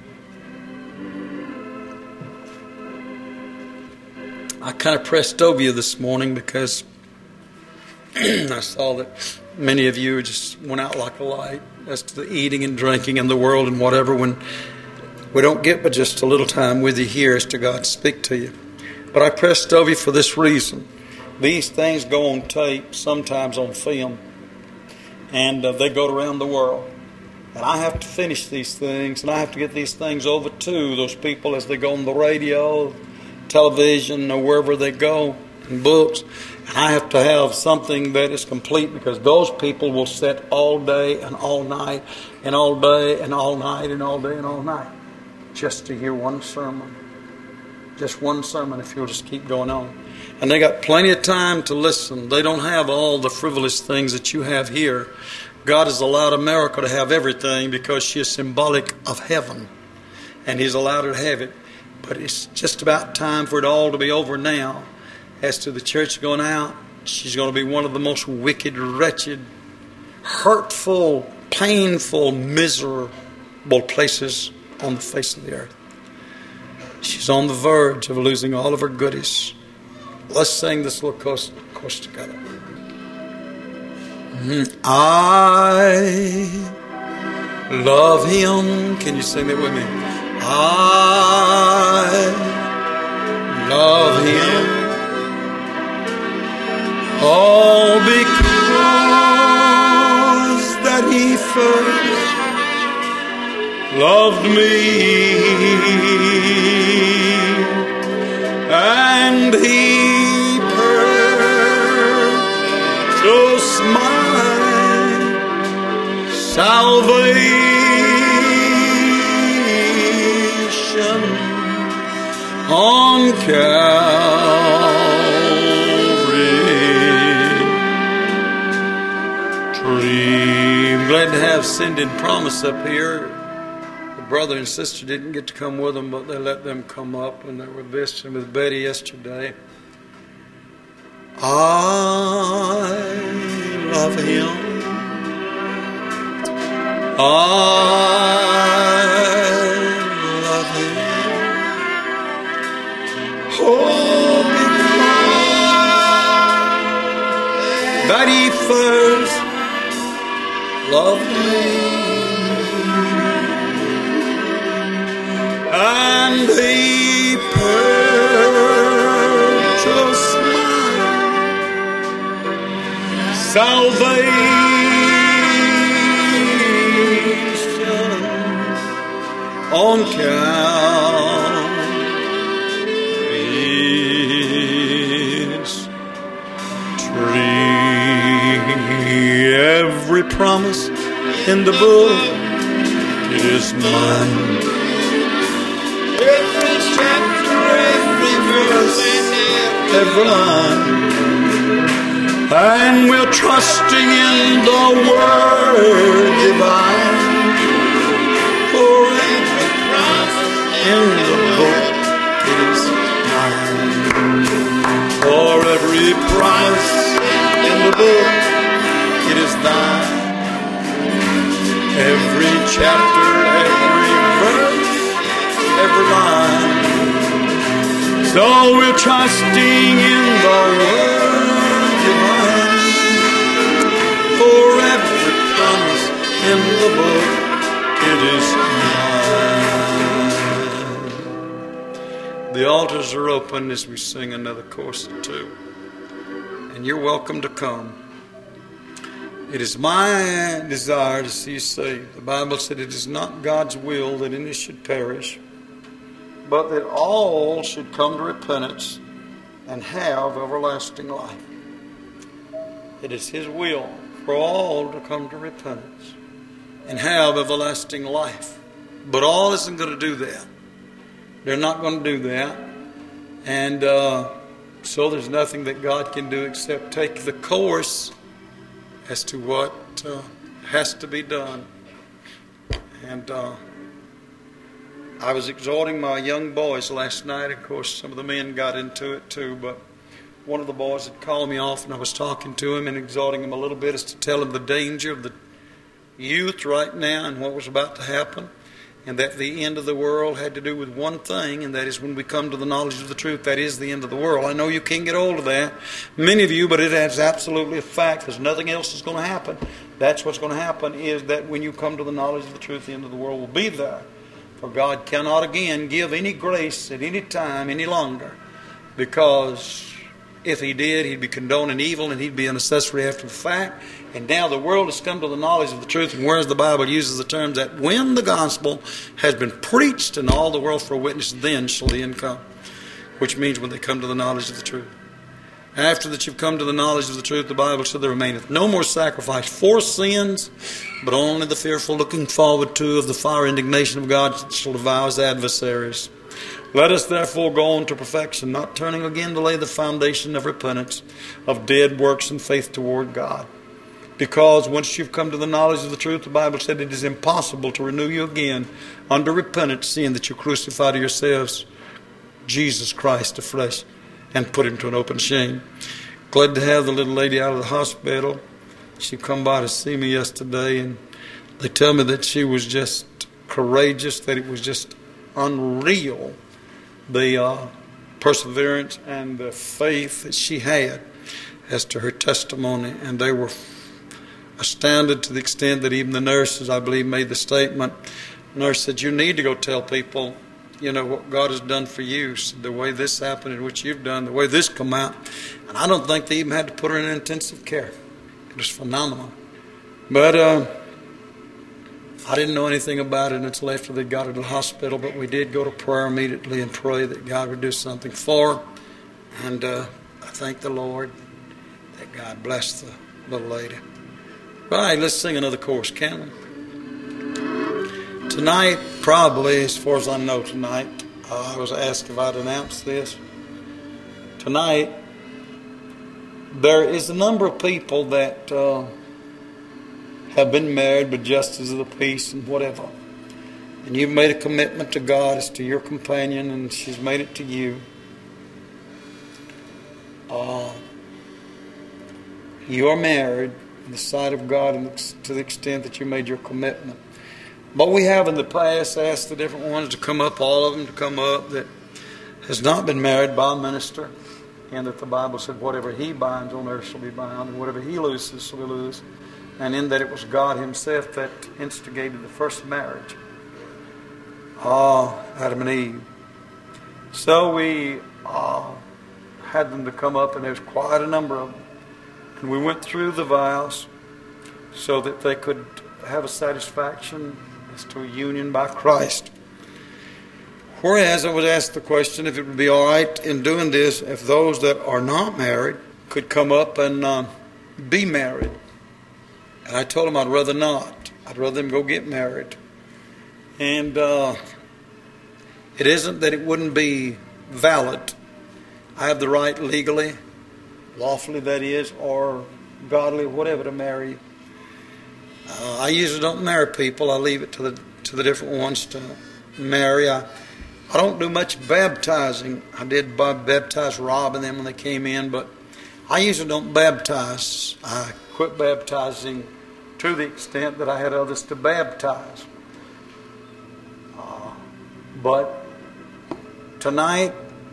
I kind of pressed over you this morning because I saw that many of you just went out like a light as to the eating and drinking in the world and whatever, when we don't get but just a little time with you here as to God speak to you. But I pressed over you for this reason. These things go on tape, sometimes on film, and they go around the world. And I have to finish these things, and I have to get these things over to those people as they go on the radio, television, or wherever they go, in books. And I have to have something that is complete, because those people will sit all day and all night and all day and all night and all day and all night just to hear one sermon. Just one sermon, if you'll just keep going on. And they got plenty of time to listen. They don't have all the frivolous things that you have here. God has allowed America to have everything because she is symbolic of heaven. And He's allowed her to have it. But it's just about time for it all to be over now. As to the church going out, she's going to be one of the most wicked, wretched, hurtful, painful, miserable places on the face of the earth. She's on the verge of losing all of her goodies. Let's sing this little chorus together. I love Him. Can you sing that with me? I love Him. All because that He first loved me, and He purchased my salvation on Calvary tree. I'm glad to have Cindy and Promise up here. The brother and sister didn't get to come with them, but they let them come up, and they were visiting with Betty yesterday. I love Him. I love Him. Oh, that He first loved me, and He purchased my salvation on Calvary's tree. Every promise in the book, it is mine. Every chapter, every verse, every line. And we're trusting in the Word divine. For every promise in the book, it is mine. For every promise in the book, it is thine. Every chapter, every verse, every line. So we're trusting in the Word divine. For every promise in the book, it is mine. The altars are open as we sing another chorus or two. And you're welcome to come. It is my desire to see you saved. The Bible said it is not God's will that any should perish, but that all should come to repentance and have everlasting life. It is His will for all to come to repentance and have everlasting life. But all isn't going to do that. They're not going to do that. And so there's nothing that God can do except take the course as to what has to be done. And I was exhorting my young boys last night. Of course, some of the men got into it too, but one of the boys had called me off, and I was talking to him and exhorting him a little bit as to tell him the danger of the youth right now and what was about to happen, and that the end of the world had to do with one thing, and that is when we come to the knowledge of the truth, that is the end of the world. I know you can't get hold of that, many of you, but it is absolutely a fact. There's nothing else that's going to happen. That's what's going to happen, is that when you come to the knowledge of the truth, the end of the world will be there. For God cannot again give any grace at any time any longer, because if He did, He'd be condoning evil and He'd be an accessory after the fact. And now the world has come to the knowledge of the truth, and whereas the Bible uses the terms that when the gospel has been preached in all the world for a witness, then shall the end come. Which means when they come to the knowledge of the truth. After that you've come to the knowledge of the truth, the Bible said there remaineth no more sacrifice for sins, but only the fearful looking forward to of the fire indignation of God shall devour His adversaries. Let us therefore go on to perfection, not turning again to lay the foundation of repentance, of dead works and faith toward God. Because once you've come to the knowledge of the truth, the Bible said it is impossible to renew you again under repentance, seeing that you crucify to yourselves Jesus Christ afresh and put Him to an open shame. Glad to have the little lady out of the hospital. She come by to see me yesterday, and they tell me that she was just courageous, that it was just unreal, the perseverance and the faith that she had as to her testimony. And they were astounded to the extent that even the nurses, I believe, made the statement. The nurse said, you need to go tell people, you know, what God has done for you. So the way this happened and what you've done, the way this come out. And I don't think they even had to put her in intensive care. It was phenomenal. But I didn't know anything about it until after they got her to the hospital, but we did go to prayer immediately and pray that God would do something for her. And I thank the Lord that God blessed the little lady. All right, let's sing another chorus, can we? Tonight, probably, as far as I know tonight, I was asked if I'd announce this. Tonight, there is a number of people that have been married but justices of the peace and whatever. And you've made a commitment to God as to your companion, and she's made it to you. You are married in the sight of God and to the extent that you made your commitment. But we have in the past asked the different ones to come up, all of them to come up, that has not been married by a minister. and that the Bible said whatever he binds on earth shall be bound, and whatever he looses shall be loosed. And in that it was God himself that instigated the first marriage. Adam and Eve. So we had them to come up, and there's quite a number of them. And we went through the vows so that they could have a satisfaction as to a union by Christ. Whereas I was asked the question if it would be all right in doing this if those that are not married could come up and be married. And I told them I'd rather not. I'd rather them go get married. And it isn't that it wouldn't be valid. I have the right legally, lawfully that is, or godly, whatever, to marry. I usually don't marry people. I leave it to the different ones to marry. I don't do much baptizing. I did baptize Rob and them when they came in, but I usually don't baptize. I quit baptizing to the extent that I had others to baptize. But tonight,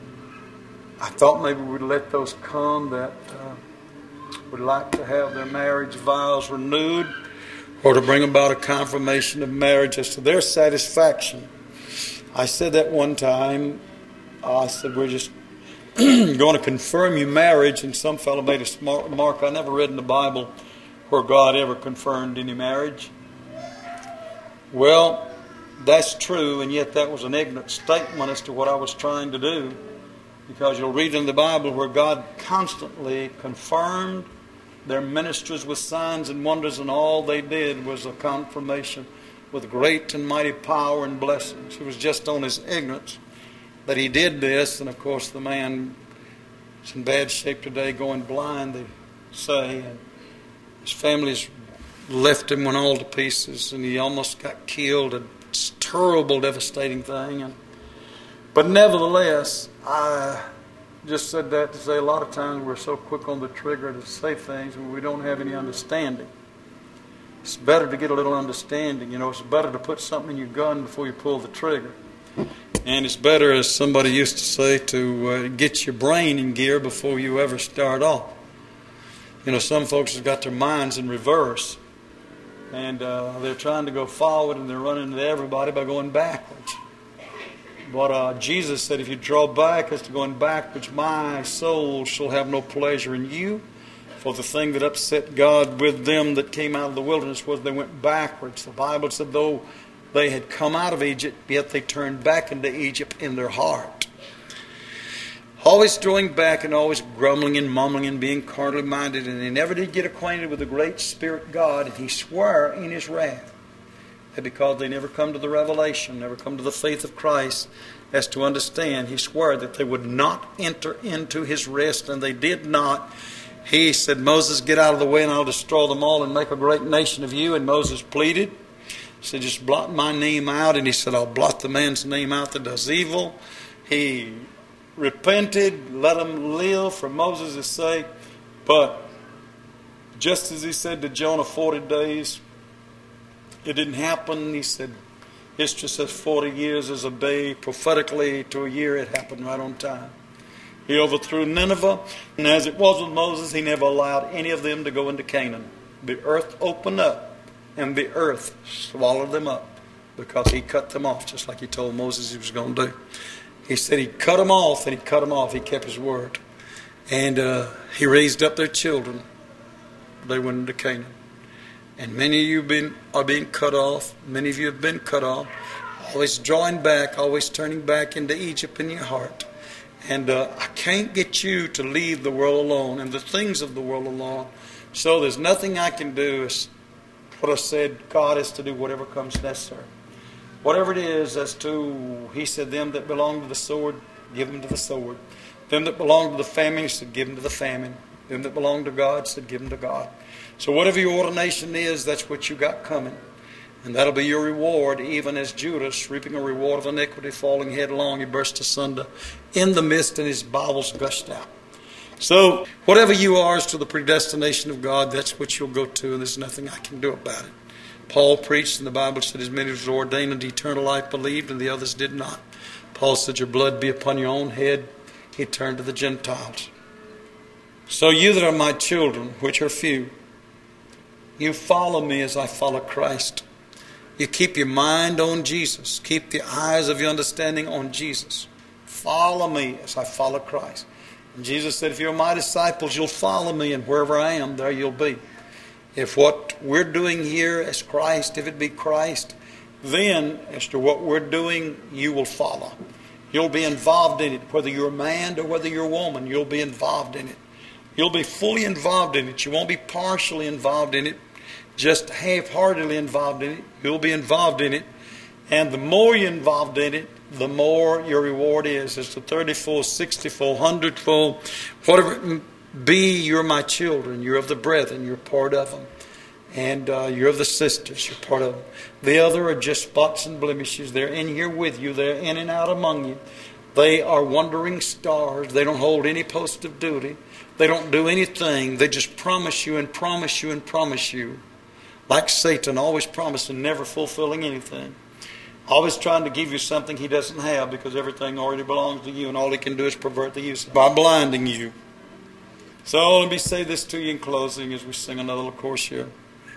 I thought maybe we'd let those come that would like to have their marriage vows renewed, or to bring about a confirmation of marriage as to their satisfaction. I said that one time. I said, we're just going to confirm your marriage, and some fellow made a smart remark. I never read in the Bible where God ever confirmed any marriage. Well, that's true, and yet that was an ignorant statement as to what I was trying to do, because you'll read in the Bible where God constantly confirmed their ministries with signs and wonders, and all they did was a confirmation with great and mighty power and blessings. It was just on his ignorance that he did this, and of course the man is in bad shape today, going blind, they say, and his family's left him, went all to pieces, and he almost got killed. It's a terrible, devastating thing. But nevertheless, I just said that to say a lot of times we're so quick on the trigger to say things when we don't have any understanding. It's better to get a little understanding. You know, it's better to put something in your gun before you pull the trigger. And it's better, as somebody used to say, to get your brain in gear before you ever start off. You know, some folks have got their minds in reverse. And they're trying to go forward, and they're running into everybody by going backwards. But Jesus said, if you draw back as to going backwards, my soul shall have no pleasure in you. For the thing that upset God with them that came out of the wilderness was they went backwards. The Bible said, though they had come out of Egypt, yet they turned back into Egypt in their heart. Always drawing back and always grumbling and mumbling and being carnally minded. And they never did get acquainted with the great Spirit God. And he swore in his wrath that because they never come to the revelation, never come to the faith of Christ as to understand, he swore that they would not enter into his rest. And they did not. He said, Moses, get out of the way and I'll destroy them all and make a great nation of you. And Moses pleaded. He said, just blot my name out. And he said, I'll blot the man's name out that does evil. He repented, let him live for Moses' sake. But just as he said to Jonah 40 days, it didn't happen. He said, history says 40 years is a day. Prophetically, to a year, it happened right on time. He overthrew Nineveh, and as it was with Moses, he never allowed any of them to go into Canaan. The earth opened up, and the earth swallowed them up, because he cut them off, just like he told Moses he was going to do. He said he'd cut them off, and he cut them off. He kept his word. And he raised up their children. They went into Canaan. And many of you are being cut off. Many of you have been cut off. Always drawing back, always turning back into Egypt in your heart. And I can't get you to leave the world alone and the things of the world alone. So there's nothing I can do. Is what I said, God is to do whatever comes necessary. Whatever it is, as to, he said, them that belong to the sword, give them to the sword. Them that belong to the famine, he said, give them to the famine. Them that belong to God, said, give them to God. So whatever your ordination is, that's what you got coming. And that'll be your reward, even as Judas, reaping a reward of iniquity, falling headlong, he burst asunder in the midst, and his bowels gushed out. So whatever you are as to the predestination of God, that's what you'll go to, and there's nothing I can do about it. Paul preached, and the Bible said as many as were ordained unto eternal life believed, and the others did not. Paul said, your blood be upon your own head. He turned to the Gentiles. So you that are my children, which are few, you follow me as I follow Christ. You keep your mind on Jesus. Keep the eyes of your understanding on Jesus. Follow me as I follow Christ. And Jesus said, if you're my disciples, you'll follow me, and wherever I am, there you'll be. If what we're doing here as Christ, if it be Christ, then as to what we're doing, you will follow. You'll be involved in it. Whether you're a man or whether you're a woman, you'll be involved in it. You'll be fully involved in it. You won't be partially involved in it, just half-heartedly involved in it. You'll be involved in it. And the more you're involved in it, the more your reward is. It's the 30-fold, 60-fold, 100-fold, whatever it be. You're my children. You're of the brethren. You're part of them. And you're of the sisters. You're part of them. The other are just spots and blemishes. They're in here with you. They're in and out among you. They are wandering stars. They don't hold any post of duty. They don't do anything. They just promise you and promise you and promise you. Like Satan, always promising, never fulfilling anything. Always trying to give you something he doesn't have, because everything already belongs to you, and all he can do is pervert the use by blinding you. So let me say this to you in closing as we sing another little chorus here.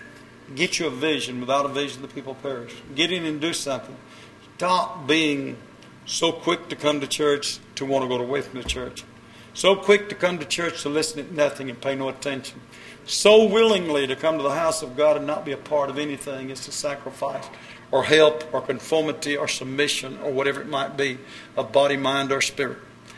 Get you a vision. Without a vision, the people perish. Get in and do something. Stop being so quick to come to church to want to go away from the church. So quick to come to church to listen to nothing and pay no attention. So willingly to come to the house of God and not be a part of anything is to sacrifice or help or conformity or submission or whatever it might be of body, mind, or spirit.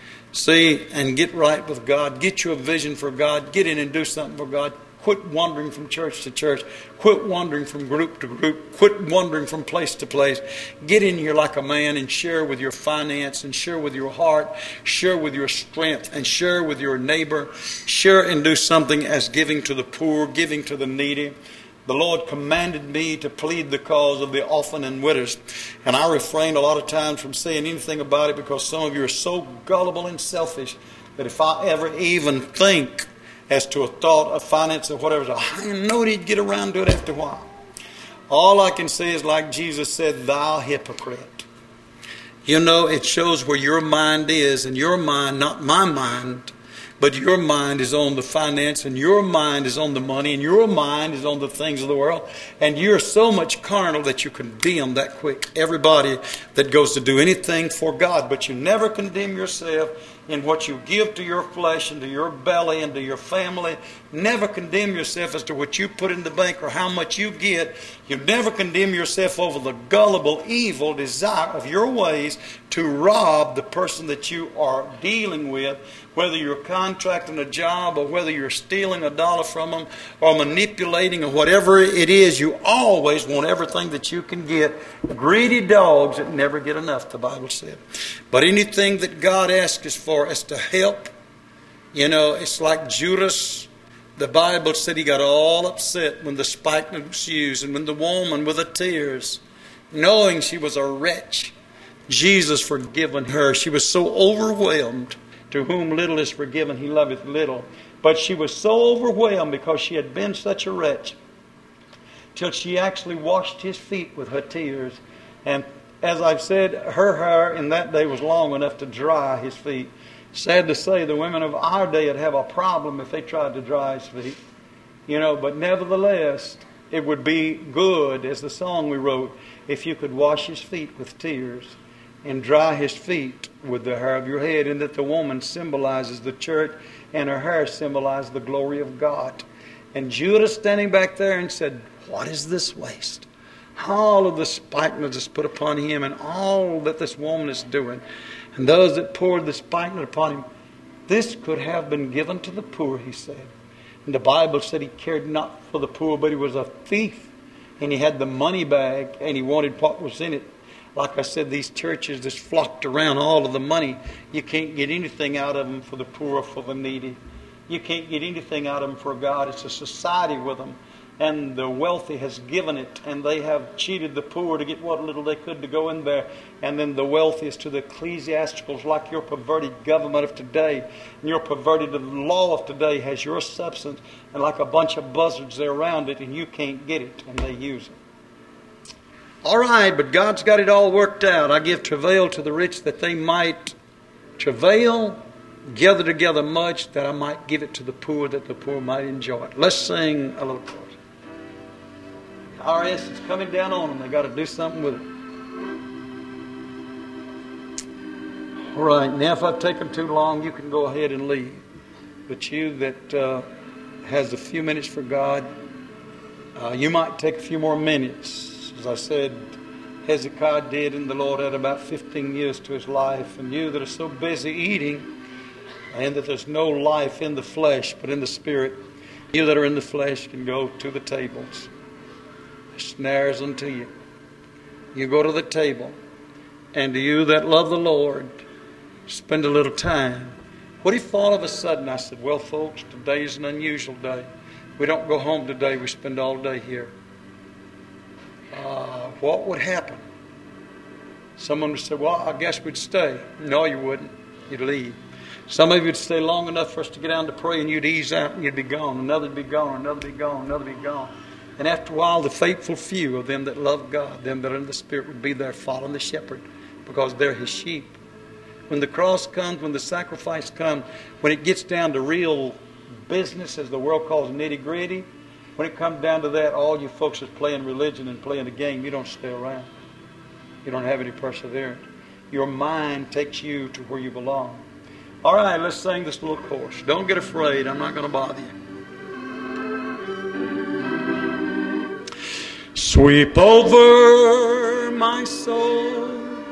See, and get right with God. Get you a vision for God. Get in and do something for God. Quit wandering from church to church. Quit wandering from group to group. Quit wandering from place to place. Get in here like a man and share with your finance and share with your heart. Share with your strength and share with your neighbor. Share and do something as giving to the poor, giving to the needy. The Lord commanded me to plead the cause of the orphan and widows. And I refrained a lot of times from saying anything about it because some of you are so gullible and selfish that if I ever even think as to a thought of finance or whatever, I know he'd get around to it after a while. All I can say is like Jesus said, thou hypocrite. You know, it shows where your mind is, and your mind, not my mind, but your mind is on the finance, and your mind is on the money, and your mind is on the things of the world, and you're so much carnal that you condemn that quick everybody that goes to do anything for God, but you never condemn yourself in what you give to your flesh and to your belly and to your family. Never condemn yourself as to what you put in the bank or how much you get. You never condemn yourself over the gullible, evil desire of your ways to rob the person that you are dealing with, whether you're contracting a job or whether you're stealing $1 from them or manipulating or whatever it is. You always want everything that you can get. Greedy dogs that never get enough, the Bible said. But anything that God asks us for is to help. You know, it's like Judas. The Bible said he got all upset when the spikenard was used and when the woman with the tears, knowing she was a wretch, Jesus forgiven her. She was so overwhelmed. To whom little is forgiven, he loveth little. But she was so overwhelmed because she had been such a wretch till she actually washed his feet with her tears. And as I've said, her hair in that day was long enough to dry his feet. Sad to say, the women of our day would have a problem if they tried to dry his feet. You know, but nevertheless, it would be good, as the song we wrote, if you could wash his feet with tears and dry his feet with the hair of your head, and that the woman symbolizes the church and her hair symbolizes the glory of God. And Judas standing back there and said, what is this waste? All of the spikenard is put upon him and all that this woman is doing. And those that poured the spikenard upon him, this could have been given to the poor, he said. And the Bible said he cared not for the poor, but he was a thief. And he had the money bag and he wanted what was in it. Like I said, these churches just flocked around all of the money. You can't get anything out of them for the poor or for the needy. You can't get anything out of them for God. It's a society with them. And the wealthy has given it, and they have cheated the poor to get what little they could to go in there. And then the wealthiest to the ecclesiasticals, like your perverted government of today, and your perverted law of today has your substance, and like a bunch of buzzards, they're around it, and you can't get it, and they use it. All right, but God's got it all worked out. I give travail to the rich that they might travail gather together much that I might give it to the poor, that the poor might enjoy it. Let's sing a little chorus. IRS is coming down on them. They got to do something with it. All right, now if I've taken too long, you can go ahead and leave. But you that has a few minutes for God, you might take a few more minutes. As I said, Hezekiah did, and the Lord had about 15 years to his life. And you that are so busy eating, and that there's no life in the flesh but in the Spirit, you that are in the flesh can go to the tables. Snares unto you. You go to the table, and to you that love the Lord, spend a little time. What if all of a sudden I said, well, folks, today is an unusual day. We don't go home today. We spend all day here. What would happen? Someone would say, well, I guess we'd stay. No, you wouldn't. You'd leave. Some of you would stay long enough for us to get down to pray, and you'd ease out and you'd be gone. Another would be gone, another would be gone, another would be gone. And after a while, the faithful few of them that love God, them that are in the Spirit, would be there following the shepherd, because they're his sheep. When the cross comes, when the sacrifice comes, when it gets down to real business, as the world calls nitty-gritty, when it comes down to that, all you folks is playing religion and playing a game. You don't stay around. You don't have any perseverance. Your mind takes you to where you belong. All right, let's sing this little chorus. Don't get afraid. I'm not going to bother you. Sweep over my soul.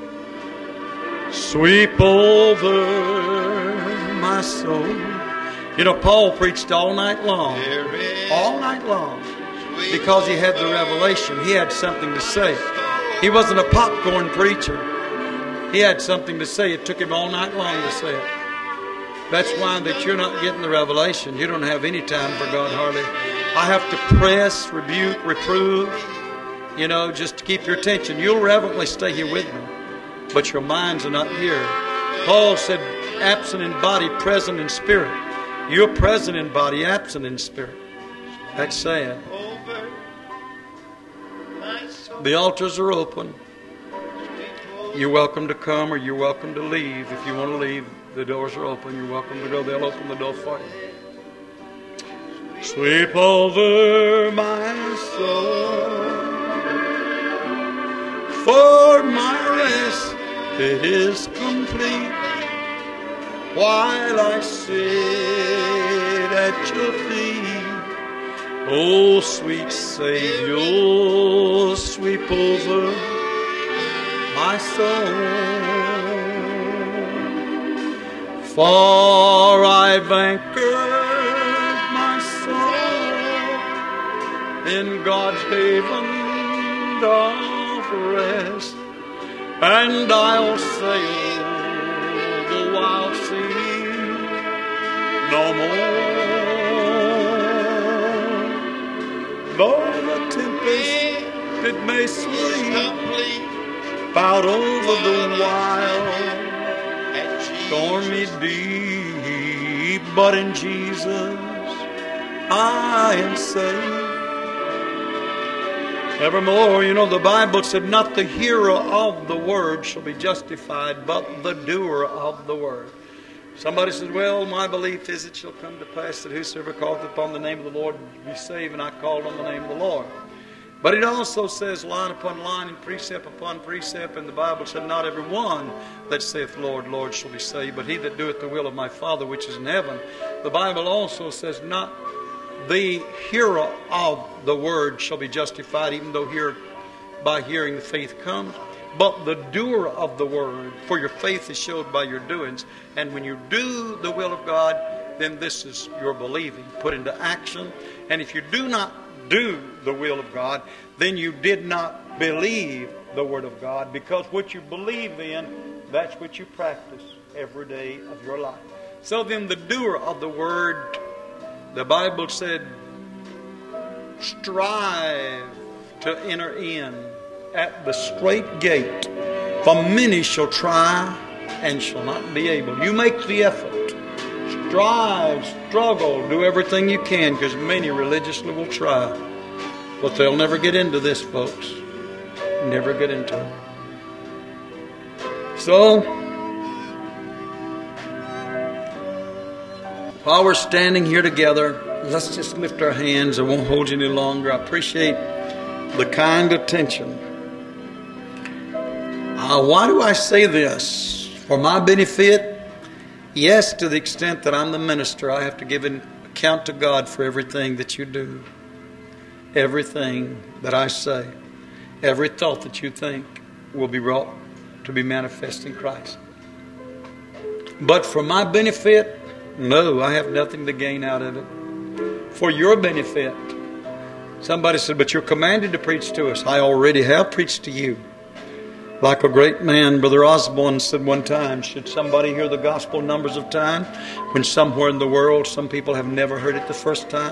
Sweep over my soul. You know, Paul preached all night long. All night long. Because he had the revelation. He had something to say. He wasn't a popcorn preacher. He had something to say. It took him all night long to say it. That's why that you're not getting the revelation. You don't have any time for God hardly. I have to press, rebuke, reprove, just to keep your attention. You'll reverently stay here with me, but your minds are not here. Paul said, absent in body, present in spirit. You're present in body, absent in spirit. That's sad. The altars are open. You're welcome to come or you're welcome to leave. If you want to leave, the doors are open. You're welcome to go. They'll open the door for you. Sweep over my soul. For my rest, it is complete. While I sit at your feet, oh sweet Savior, sweep over my soul. For I've anchored my soul in God's haven of rest, and I'll sail the wild sea no more. Though the tempest it may sweep out over the wild stormy deep, but in Jesus I am safe. Evermore, the Bible said, not the hearer of the word shall be justified, but the doer of the word. Somebody says, well, my belief is it shall come to pass that whosoever calleth upon the name of the Lord be saved, and I called on the name of the Lord. But it also says line upon line and precept upon precept, and the Bible said, not every one that saith, Lord, Lord, shall be saved, but he that doeth the will of my Father which is in heaven. The Bible also says, not the hearer of the word shall be justified, even though by hearing the faith comes, but the doer of the word, for your faith is showed by your doings. And when you do the will of God, then this is your believing put into action. And if you do not do the will of God, then you did not believe the word of God, because what you believe in, that's what you practice every day of your life. So then the doer of the word, the Bible said, strive to enter in at the strait gate, for many shall try and shall not be able. You make the effort. Strive, struggle, do everything you can, because many religiously will try. But they'll never get into this, folks. Never get into it. So, While we're standing here together, let's just lift our hands. I won't hold you any longer. I appreciate the kind attention. Why do I say this? For my benefit? Yes, to the extent that I'm the minister, I have to give an account to God for everything that you do. Everything that I say. Every thought that you think will be brought to be manifest in Christ. But for my benefit, no, I have nothing to gain out of it. For your benefit. Somebody said, but you're commanded to preach to us. I already have preached to you. Like a great man, Brother Osborne said one time, should somebody hear the gospel numbers of times when somewhere in the world some people have never heard it the first time?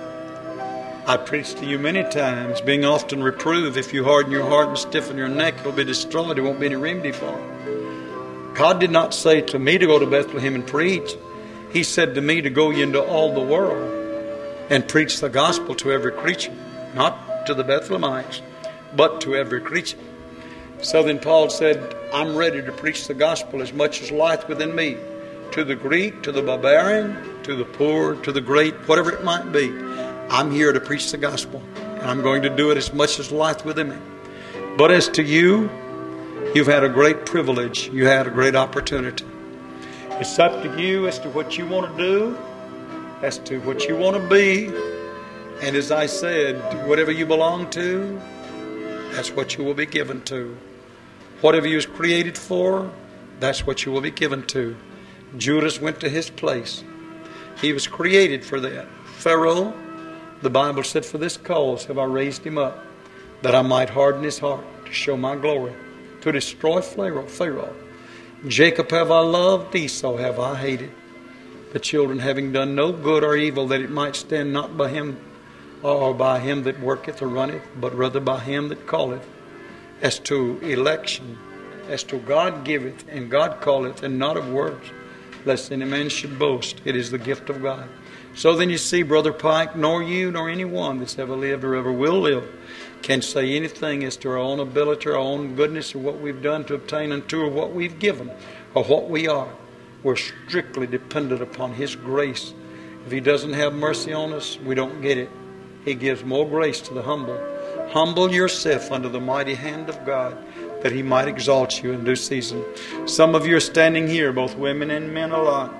I preached to you many times, being often reproved. If you harden your heart and stiffen your neck, it will be destroyed. There won't be any remedy for it. God did not say to me to go to Bethlehem and preach. He said to me to go into all the world and preach the gospel to every creature. Not to the Bethlehemites, but to every creature. So then Paul said, I'm ready to preach the gospel as much as lieth within me. To the Greek, to the barbarian, to the poor, to the great, whatever it might be. I'm here to preach the gospel. And I'm going to do it as much as lieth within me. But as to you, you've had a great privilege. You had a great opportunity. It's up to you as to what you want to do, as to what you want to be. And as I said, whatever you belong to, that's what you will be given to. Whatever you was created for, that's what you will be given to. Judas went to his place. He was created for that. Pharaoh, the Bible said, for this cause have I raised him up, that I might harden his heart to show my glory, to destroy Pharaoh. Jacob have I loved, Esau have I hated. The children having done no good or evil, that it might stand not by him or by him that worketh or runneth, but rather by him that calleth. As to election, as to God giveth, and God calleth, and not of works, lest any man should boast. It is the gift of God. So then you see, Brother Pike, nor you, nor anyone that's ever lived or ever will live, can say anything as to our own ability, our own goodness, or what we've done to obtain unto, or what we've given, or what we are. We're strictly dependent upon His grace. If He doesn't have mercy on us, we don't get it. He gives more grace to the humble. Humble yourself under the mighty hand of God, that He might exalt you in due season. Some of you are standing here, both women and men alike.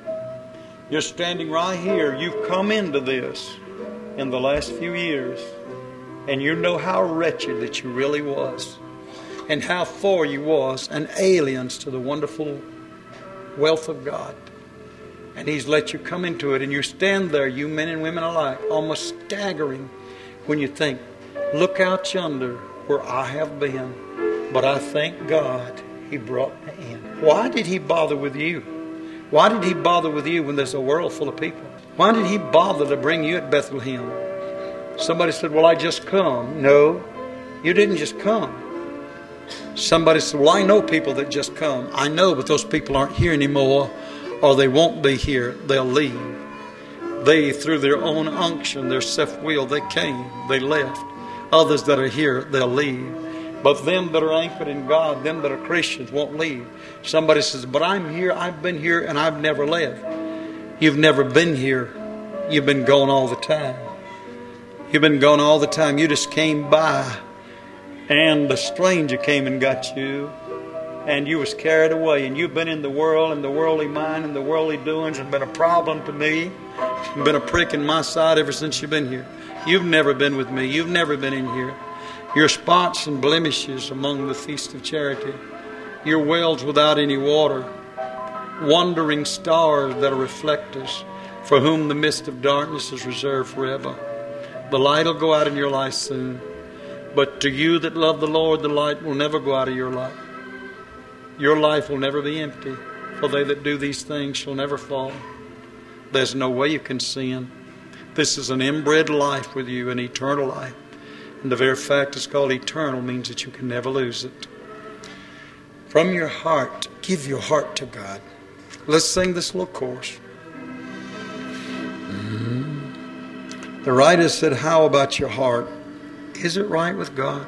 You're standing right here. You've come into this in the last few years, and you know how wretched that you really was, and how far you was an aliens to the wonderful wealth of God. And He's let you come into it, and you stand there, you men and women alike, almost staggering when you think, look out yonder where I have been, but I thank God He brought me in. Why did He bother with you? Why did He bother with you when there's a world full of people? Why did He bother to bring you at Bethlehem? Somebody said, well, I just come. No, you didn't just come. Somebody said, well, I know people that just come. I know, but those people aren't here anymore, or they won't be here. They'll leave. They, through their own unction, their self-will, they came, they left. Others that are here, they'll leave. But them that are anchored in God, them that are Christians, won't leave. Somebody says, but I'm here, I've been here, and I've never left. You've never been here. You've been gone all the time. You've been gone all the time. You just came by, and the stranger came and got you, and you was carried away, and you've been in the world, and the worldly mind, and the worldly doings, and been a problem to me, and been a prick in my side ever since you've been here. You've never been with me. You've never been in here. Your spots and blemishes among the feast of charity. Your wells without any water. Wandering stars that are reflectors, for whom the mist of darkness is reserved forever. The light will go out in your life soon. But to you that love the Lord, the light will never go out of your life. Your life will never be empty. For they that do these things shall never fall. There's no way you can sin. This is an inbred life with you, an eternal life. And the very fact it's called eternal means that you can never lose it. From your heart, give your heart to God. Let's sing this little chorus. The writer said, how about your heart? Is it right with God?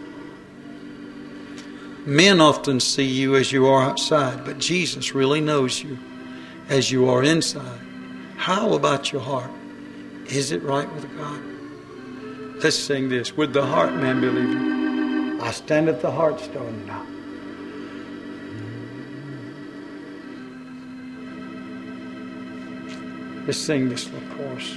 Men often see you as you are outside, but Jesus really knows you as you are inside. How about your heart? Is it right with God? Let's sing this. With the heart man believeth. I stand at the heart stone now. Let's sing this little chorus.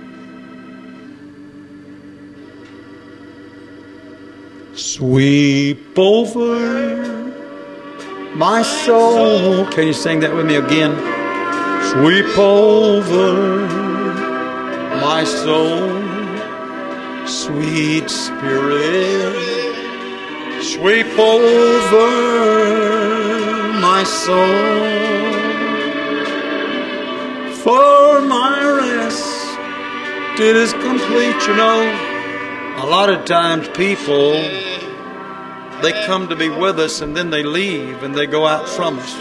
Sweep over my soul. Can you sing that with me again? Sweep over my soul, sweet Spirit. Sweep over my soul. For my rest, it is complete. You know, a lot of times people, they come to be with us and then they leave and they go out from us.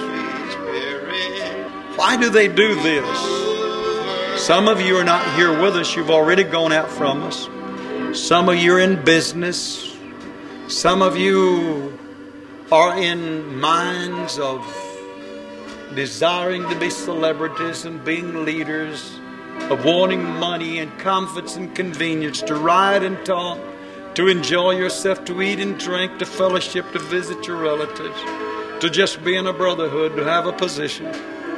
Why do they do this? Some of you are not here with us. You've already gone out from us. Some of you are in business. Some of you are in minds of desiring to be celebrities and being leaders, of wanting money and comforts and convenience, to ride and talk, to enjoy yourself, to eat and drink, to fellowship, to visit your relatives, to just be in a brotherhood, to have a position.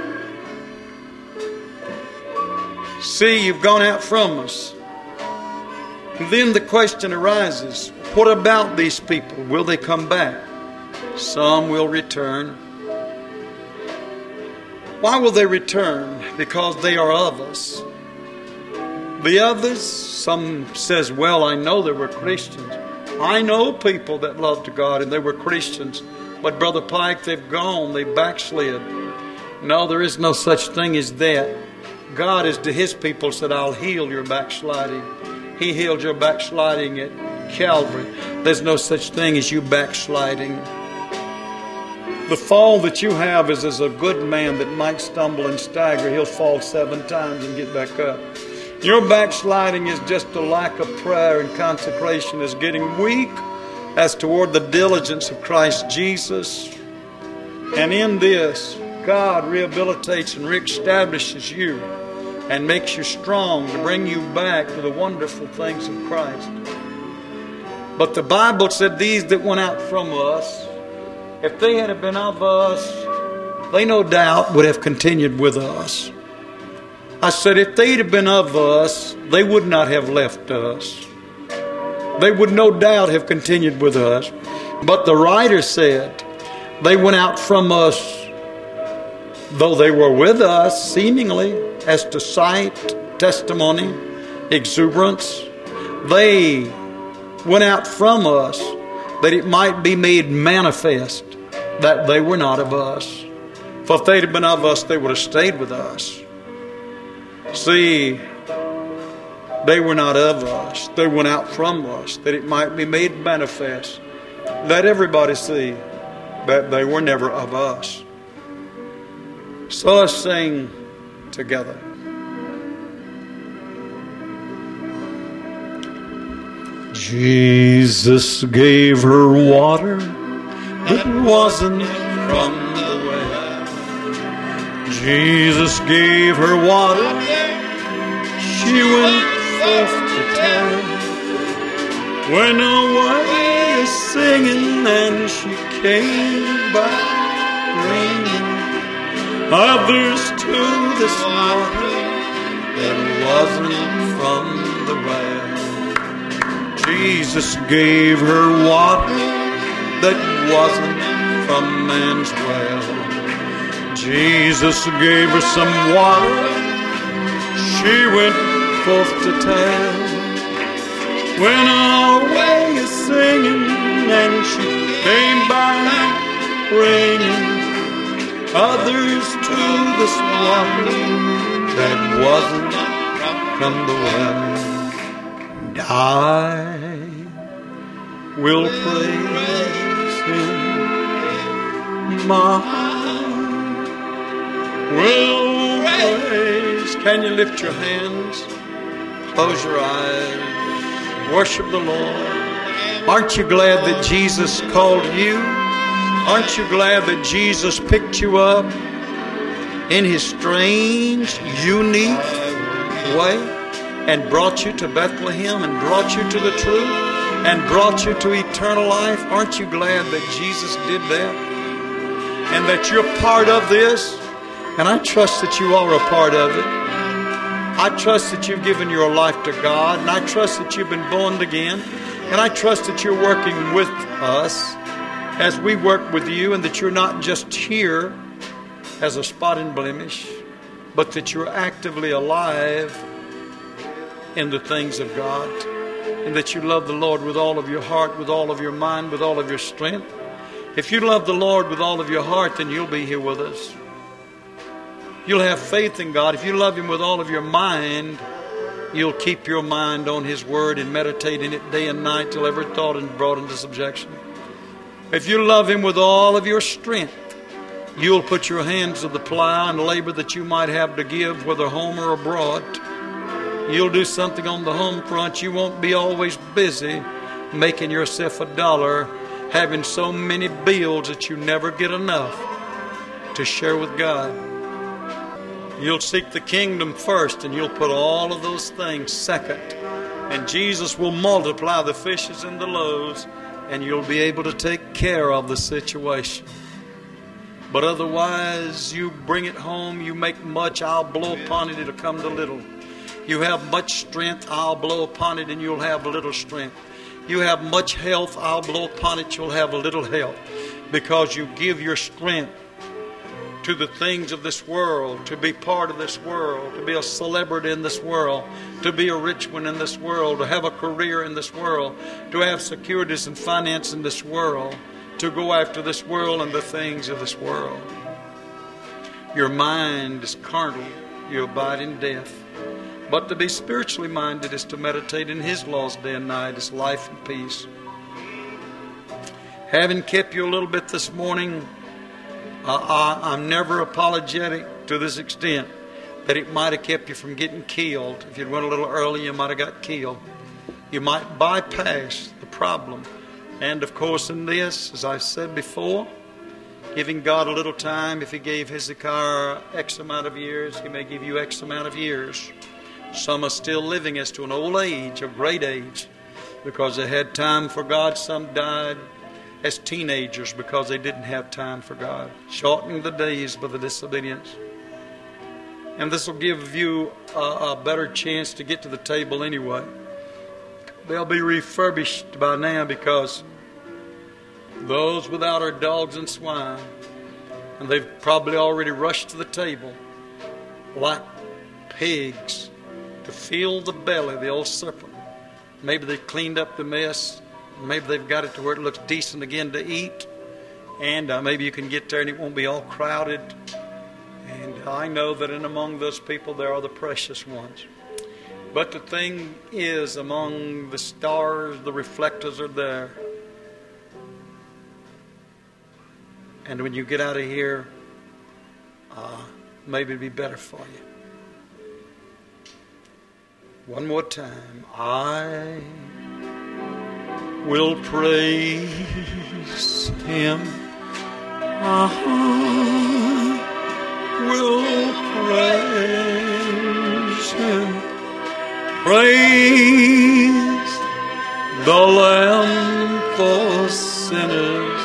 See, you've gone out from us. And then the question arises, what about these people? Will they come back? Some will return. Why will they return? Because they are of us. The others, some says, well, I know they were Christians. I know people that loved God and they were Christians. But Brother Pike, they've gone, they backslid. No, there is no such thing as that. God is to His people said, I'll heal your backsliding. He healed your backsliding at Calvary. There's no such thing as you backsliding. The fall that you have is as a good man that might stumble and stagger. He'll fall 7 times and get back up. Your backsliding is just a lack of prayer and consecration, is getting weak as toward the diligence of Christ Jesus. And in this, God rehabilitates and reestablishes you and makes you strong to bring you back to the wonderful things of Christ. But the Bible said these that went out from us, if they had been of us, they no doubt would have continued with us. I said if they'd have been of us, they would not have left us. They would no doubt have continued with us. But the writer said they went out from us, though they were with us, seemingly, as to sight, testimony, exuberance. They went out from us that it might be made manifest that they were not of us. For if they'd have been of us, they would have stayed with us. See, they were not of us. They went out from us that it might be made manifest. Let everybody see that they were never of us. So let's sing together. Jesus gave her water that wasn't from the well. Jesus gave her water. She went forth to tell. Went away singing and she came back ringing. Others to this water that wasn't from the well. Jesus gave her water that wasn't from man's well. Jesus gave her some water. She went forth to tell. Went away singing and she came back ringing. Others to this water that wasn't from the well. And I will praise Him. My heart will praise. Can you lift your hands? Close your eyes. Worship the Lord. Aren't you glad that Jesus called you? Aren't you glad that Jesus picked you up? in His strange, unique way and brought you to Bethlehem and brought you to the truth and brought you to eternal life? Aren't you glad that Jesus did that? And that you're part of this? And I trust that you are a part of it. I trust that you've given your life to God, and I trust that you've been born again, and I trust that you're working with us as we work with you, and that you're not just here as a spot and blemish, but that you're actively alive in the things of God, and that you love the Lord with all of your heart, with all of your mind, with all of your strength. If you love the Lord with all of your heart, then you'll be here with us. You'll have faith in God. If you love Him with all of your mind, you'll keep your mind on His Word and meditate in it day and night till every thought is brought into subjection. If you love Him with all of your strength, you'll put your hands to the plow and labor that you might have to give, whether home or abroad. You'll do something on the home front. You won't be always busy making yourself a dollar, having so many bills that you never get enough to share with God. You'll seek the kingdom first, and you'll put all of those things second. And Jesus will multiply the fishes and the loaves, and you'll be able to take care of the situation. But otherwise, you bring it home, you make much, I'll blow upon it, it'll come to little. You have much strength, I'll blow upon it, and you'll have little strength. You have much health, I'll blow upon it, you'll have little health. Because you give your strength to the things of this world, to be part of this world, to be a celebrity in this world, to be a rich one in this world, to have a career in this world, to have securities and finance in this world, to go after this world and the things of this world. Your mind is carnal, you abide in death. But to be spiritually minded is to meditate in His laws day and night, is life and peace. Having kept you a little bit this morning, I'm never apologetic to this extent that it might have kept you from getting killed. If you'd went a little early, you might have got killed. You might bypass the problem. And of course in this, as I said before, giving God a little time, if He gave Hezekiah X amount of years, He may give you X amount of years. Some are still living as to an old age, a great age, because they had time for God. Some died as teenagers because they didn't have time for God, shortening the days by the disobedience. And this will give you a better chance to get to the table anyway. They'll be refurbished by now because those without are dogs and swine. And they've probably already rushed to the table like pigs to fill the belly of the old serpent. Maybe they've cleaned up the mess. Maybe they've got it to where it looks decent again to eat. And maybe you can get there and it won't be all crowded. And I know that in among those people there are the precious ones. But the thing is, among the stars, the reflectors are there. And when you get out of here, maybe it'll be better for you. One more time. I will praise Him. I will praise Him. Praise the Lamb for sinners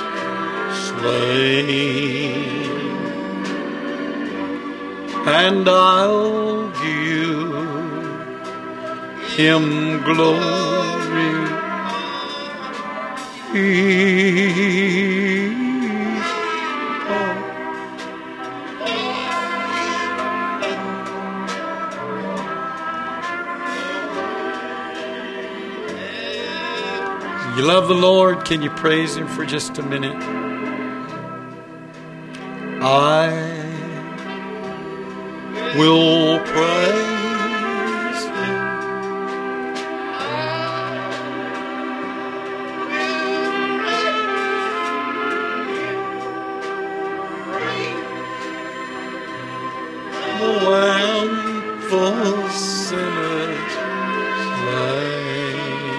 slain. And I'll give Him glory. You love the Lord? Can you praise Him for just a minute? I will praise Him. The Lamb for sinners slain.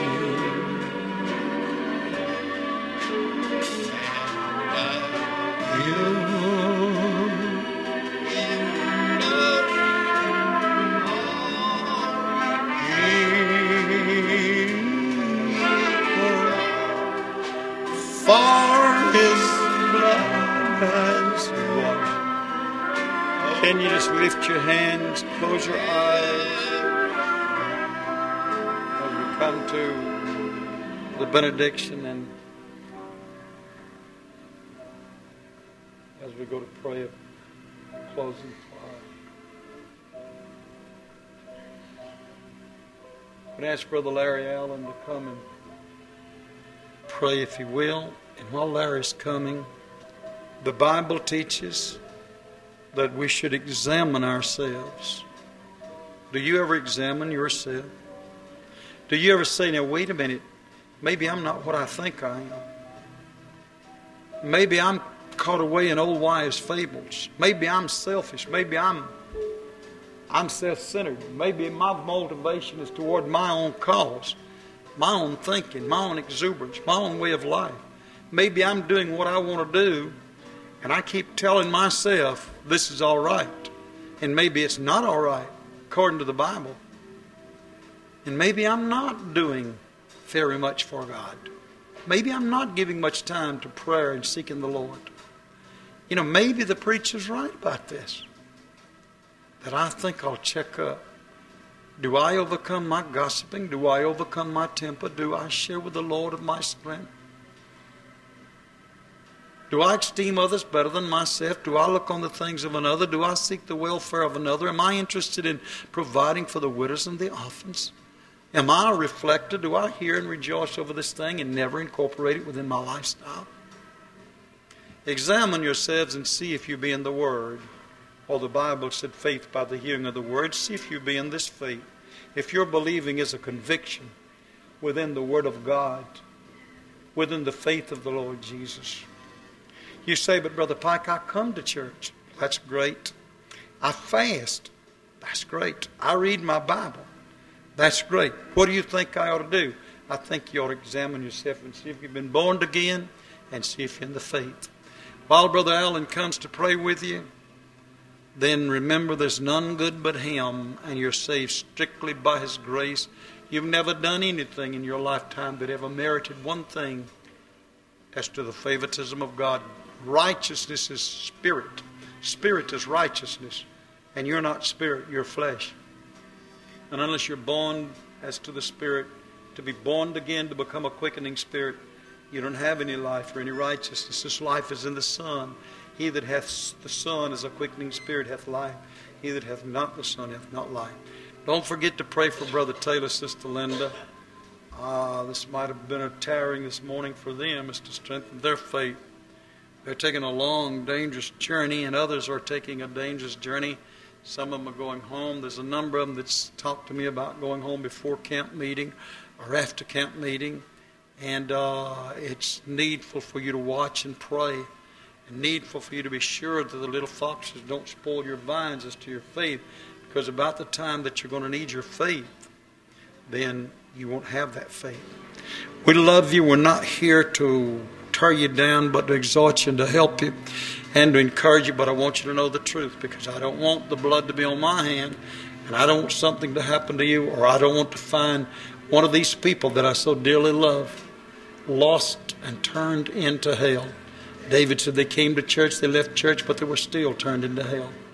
Then you just lift your hands, close your eyes as we come to the benediction and as we go to pray a closing prayer. I'm going to ask Brother Larry Allen to come and pray if he will. And while Larry's coming, the Bible teaches that we should examine ourselves. Do you ever examine yourself? Do you ever say, now wait a minute, maybe I'm not what I think I am. Maybe I'm caught away in old wives' fables. Maybe I'm selfish. Maybe I'm self-centered. Maybe my motivation is toward my own cause, my own thinking, my own exuberance, my own way of life. Maybe I'm doing what I want to do, and I keep telling myself this is all right. And maybe it's not all right, according to the Bible. And maybe I'm not doing very much for God. Maybe I'm not giving much time to prayer and seeking the Lord. You know, maybe the preacher's right about this. That I think I'll check up. Do I overcome my gossiping? Do I overcome my temper? Do I share with the Lord of my strength? Do I esteem others better than myself? Do I look on the things of another? Do I seek the welfare of another? Am I interested in providing for the widows and the orphans? Am I a reflector? Do I hear and rejoice over this thing and never incorporate it within my lifestyle? Examine yourselves and see if you be in the Word. Or the Bible said faith by the hearing of the Word. See if you be in this faith. If your believing is a conviction within the Word of God, within the faith of the Lord Jesus. You say, but Brother Pike, I come to church. That's great. I fast. That's great. I read my Bible. That's great. What do you think I ought to do? I think you ought to examine yourself and see if you've been born again and see if you're in the faith. While Brother Allen comes to pray with you, then remember there's none good but Him, and you're saved strictly by His grace. You've never done anything in your lifetime that ever merited one thing as to the favoritism of God. Righteousness is spirit. Spirit is righteousness. And you're not spirit, you're flesh. And unless you're born as to the Spirit, to be born again, to become a quickening spirit, you don't have any life or any righteousness. This life is in the Son. He that hath the Son as a quickening spirit hath life. He that hath not the Son hath not life. Don't forget to pray for Brother Taylor, Sister Linda. This might have been a tarrying this morning for them, is to strengthen their faith. They're taking a long, dangerous journey, and others are taking a dangerous journey. Some of them are going home. There's a number of them that's talked to me about going home before camp meeting or after camp meeting. And it's needful for you to watch and pray. And needful for you to be sure that the little foxes don't spoil your vines as to your faith. Because about the time that you're going to need your faith, then you won't have that faith. We love you. We're not here to tear you down, but to exhort you and to help you and to encourage you. But I want you to know the truth, because I don't want the blood to be on my hand, and I don't want something to happen to you, or I don't want to find one of these people that I so dearly love lost and turned into hell. David said they came to church, they left church, but they were still turned into hell.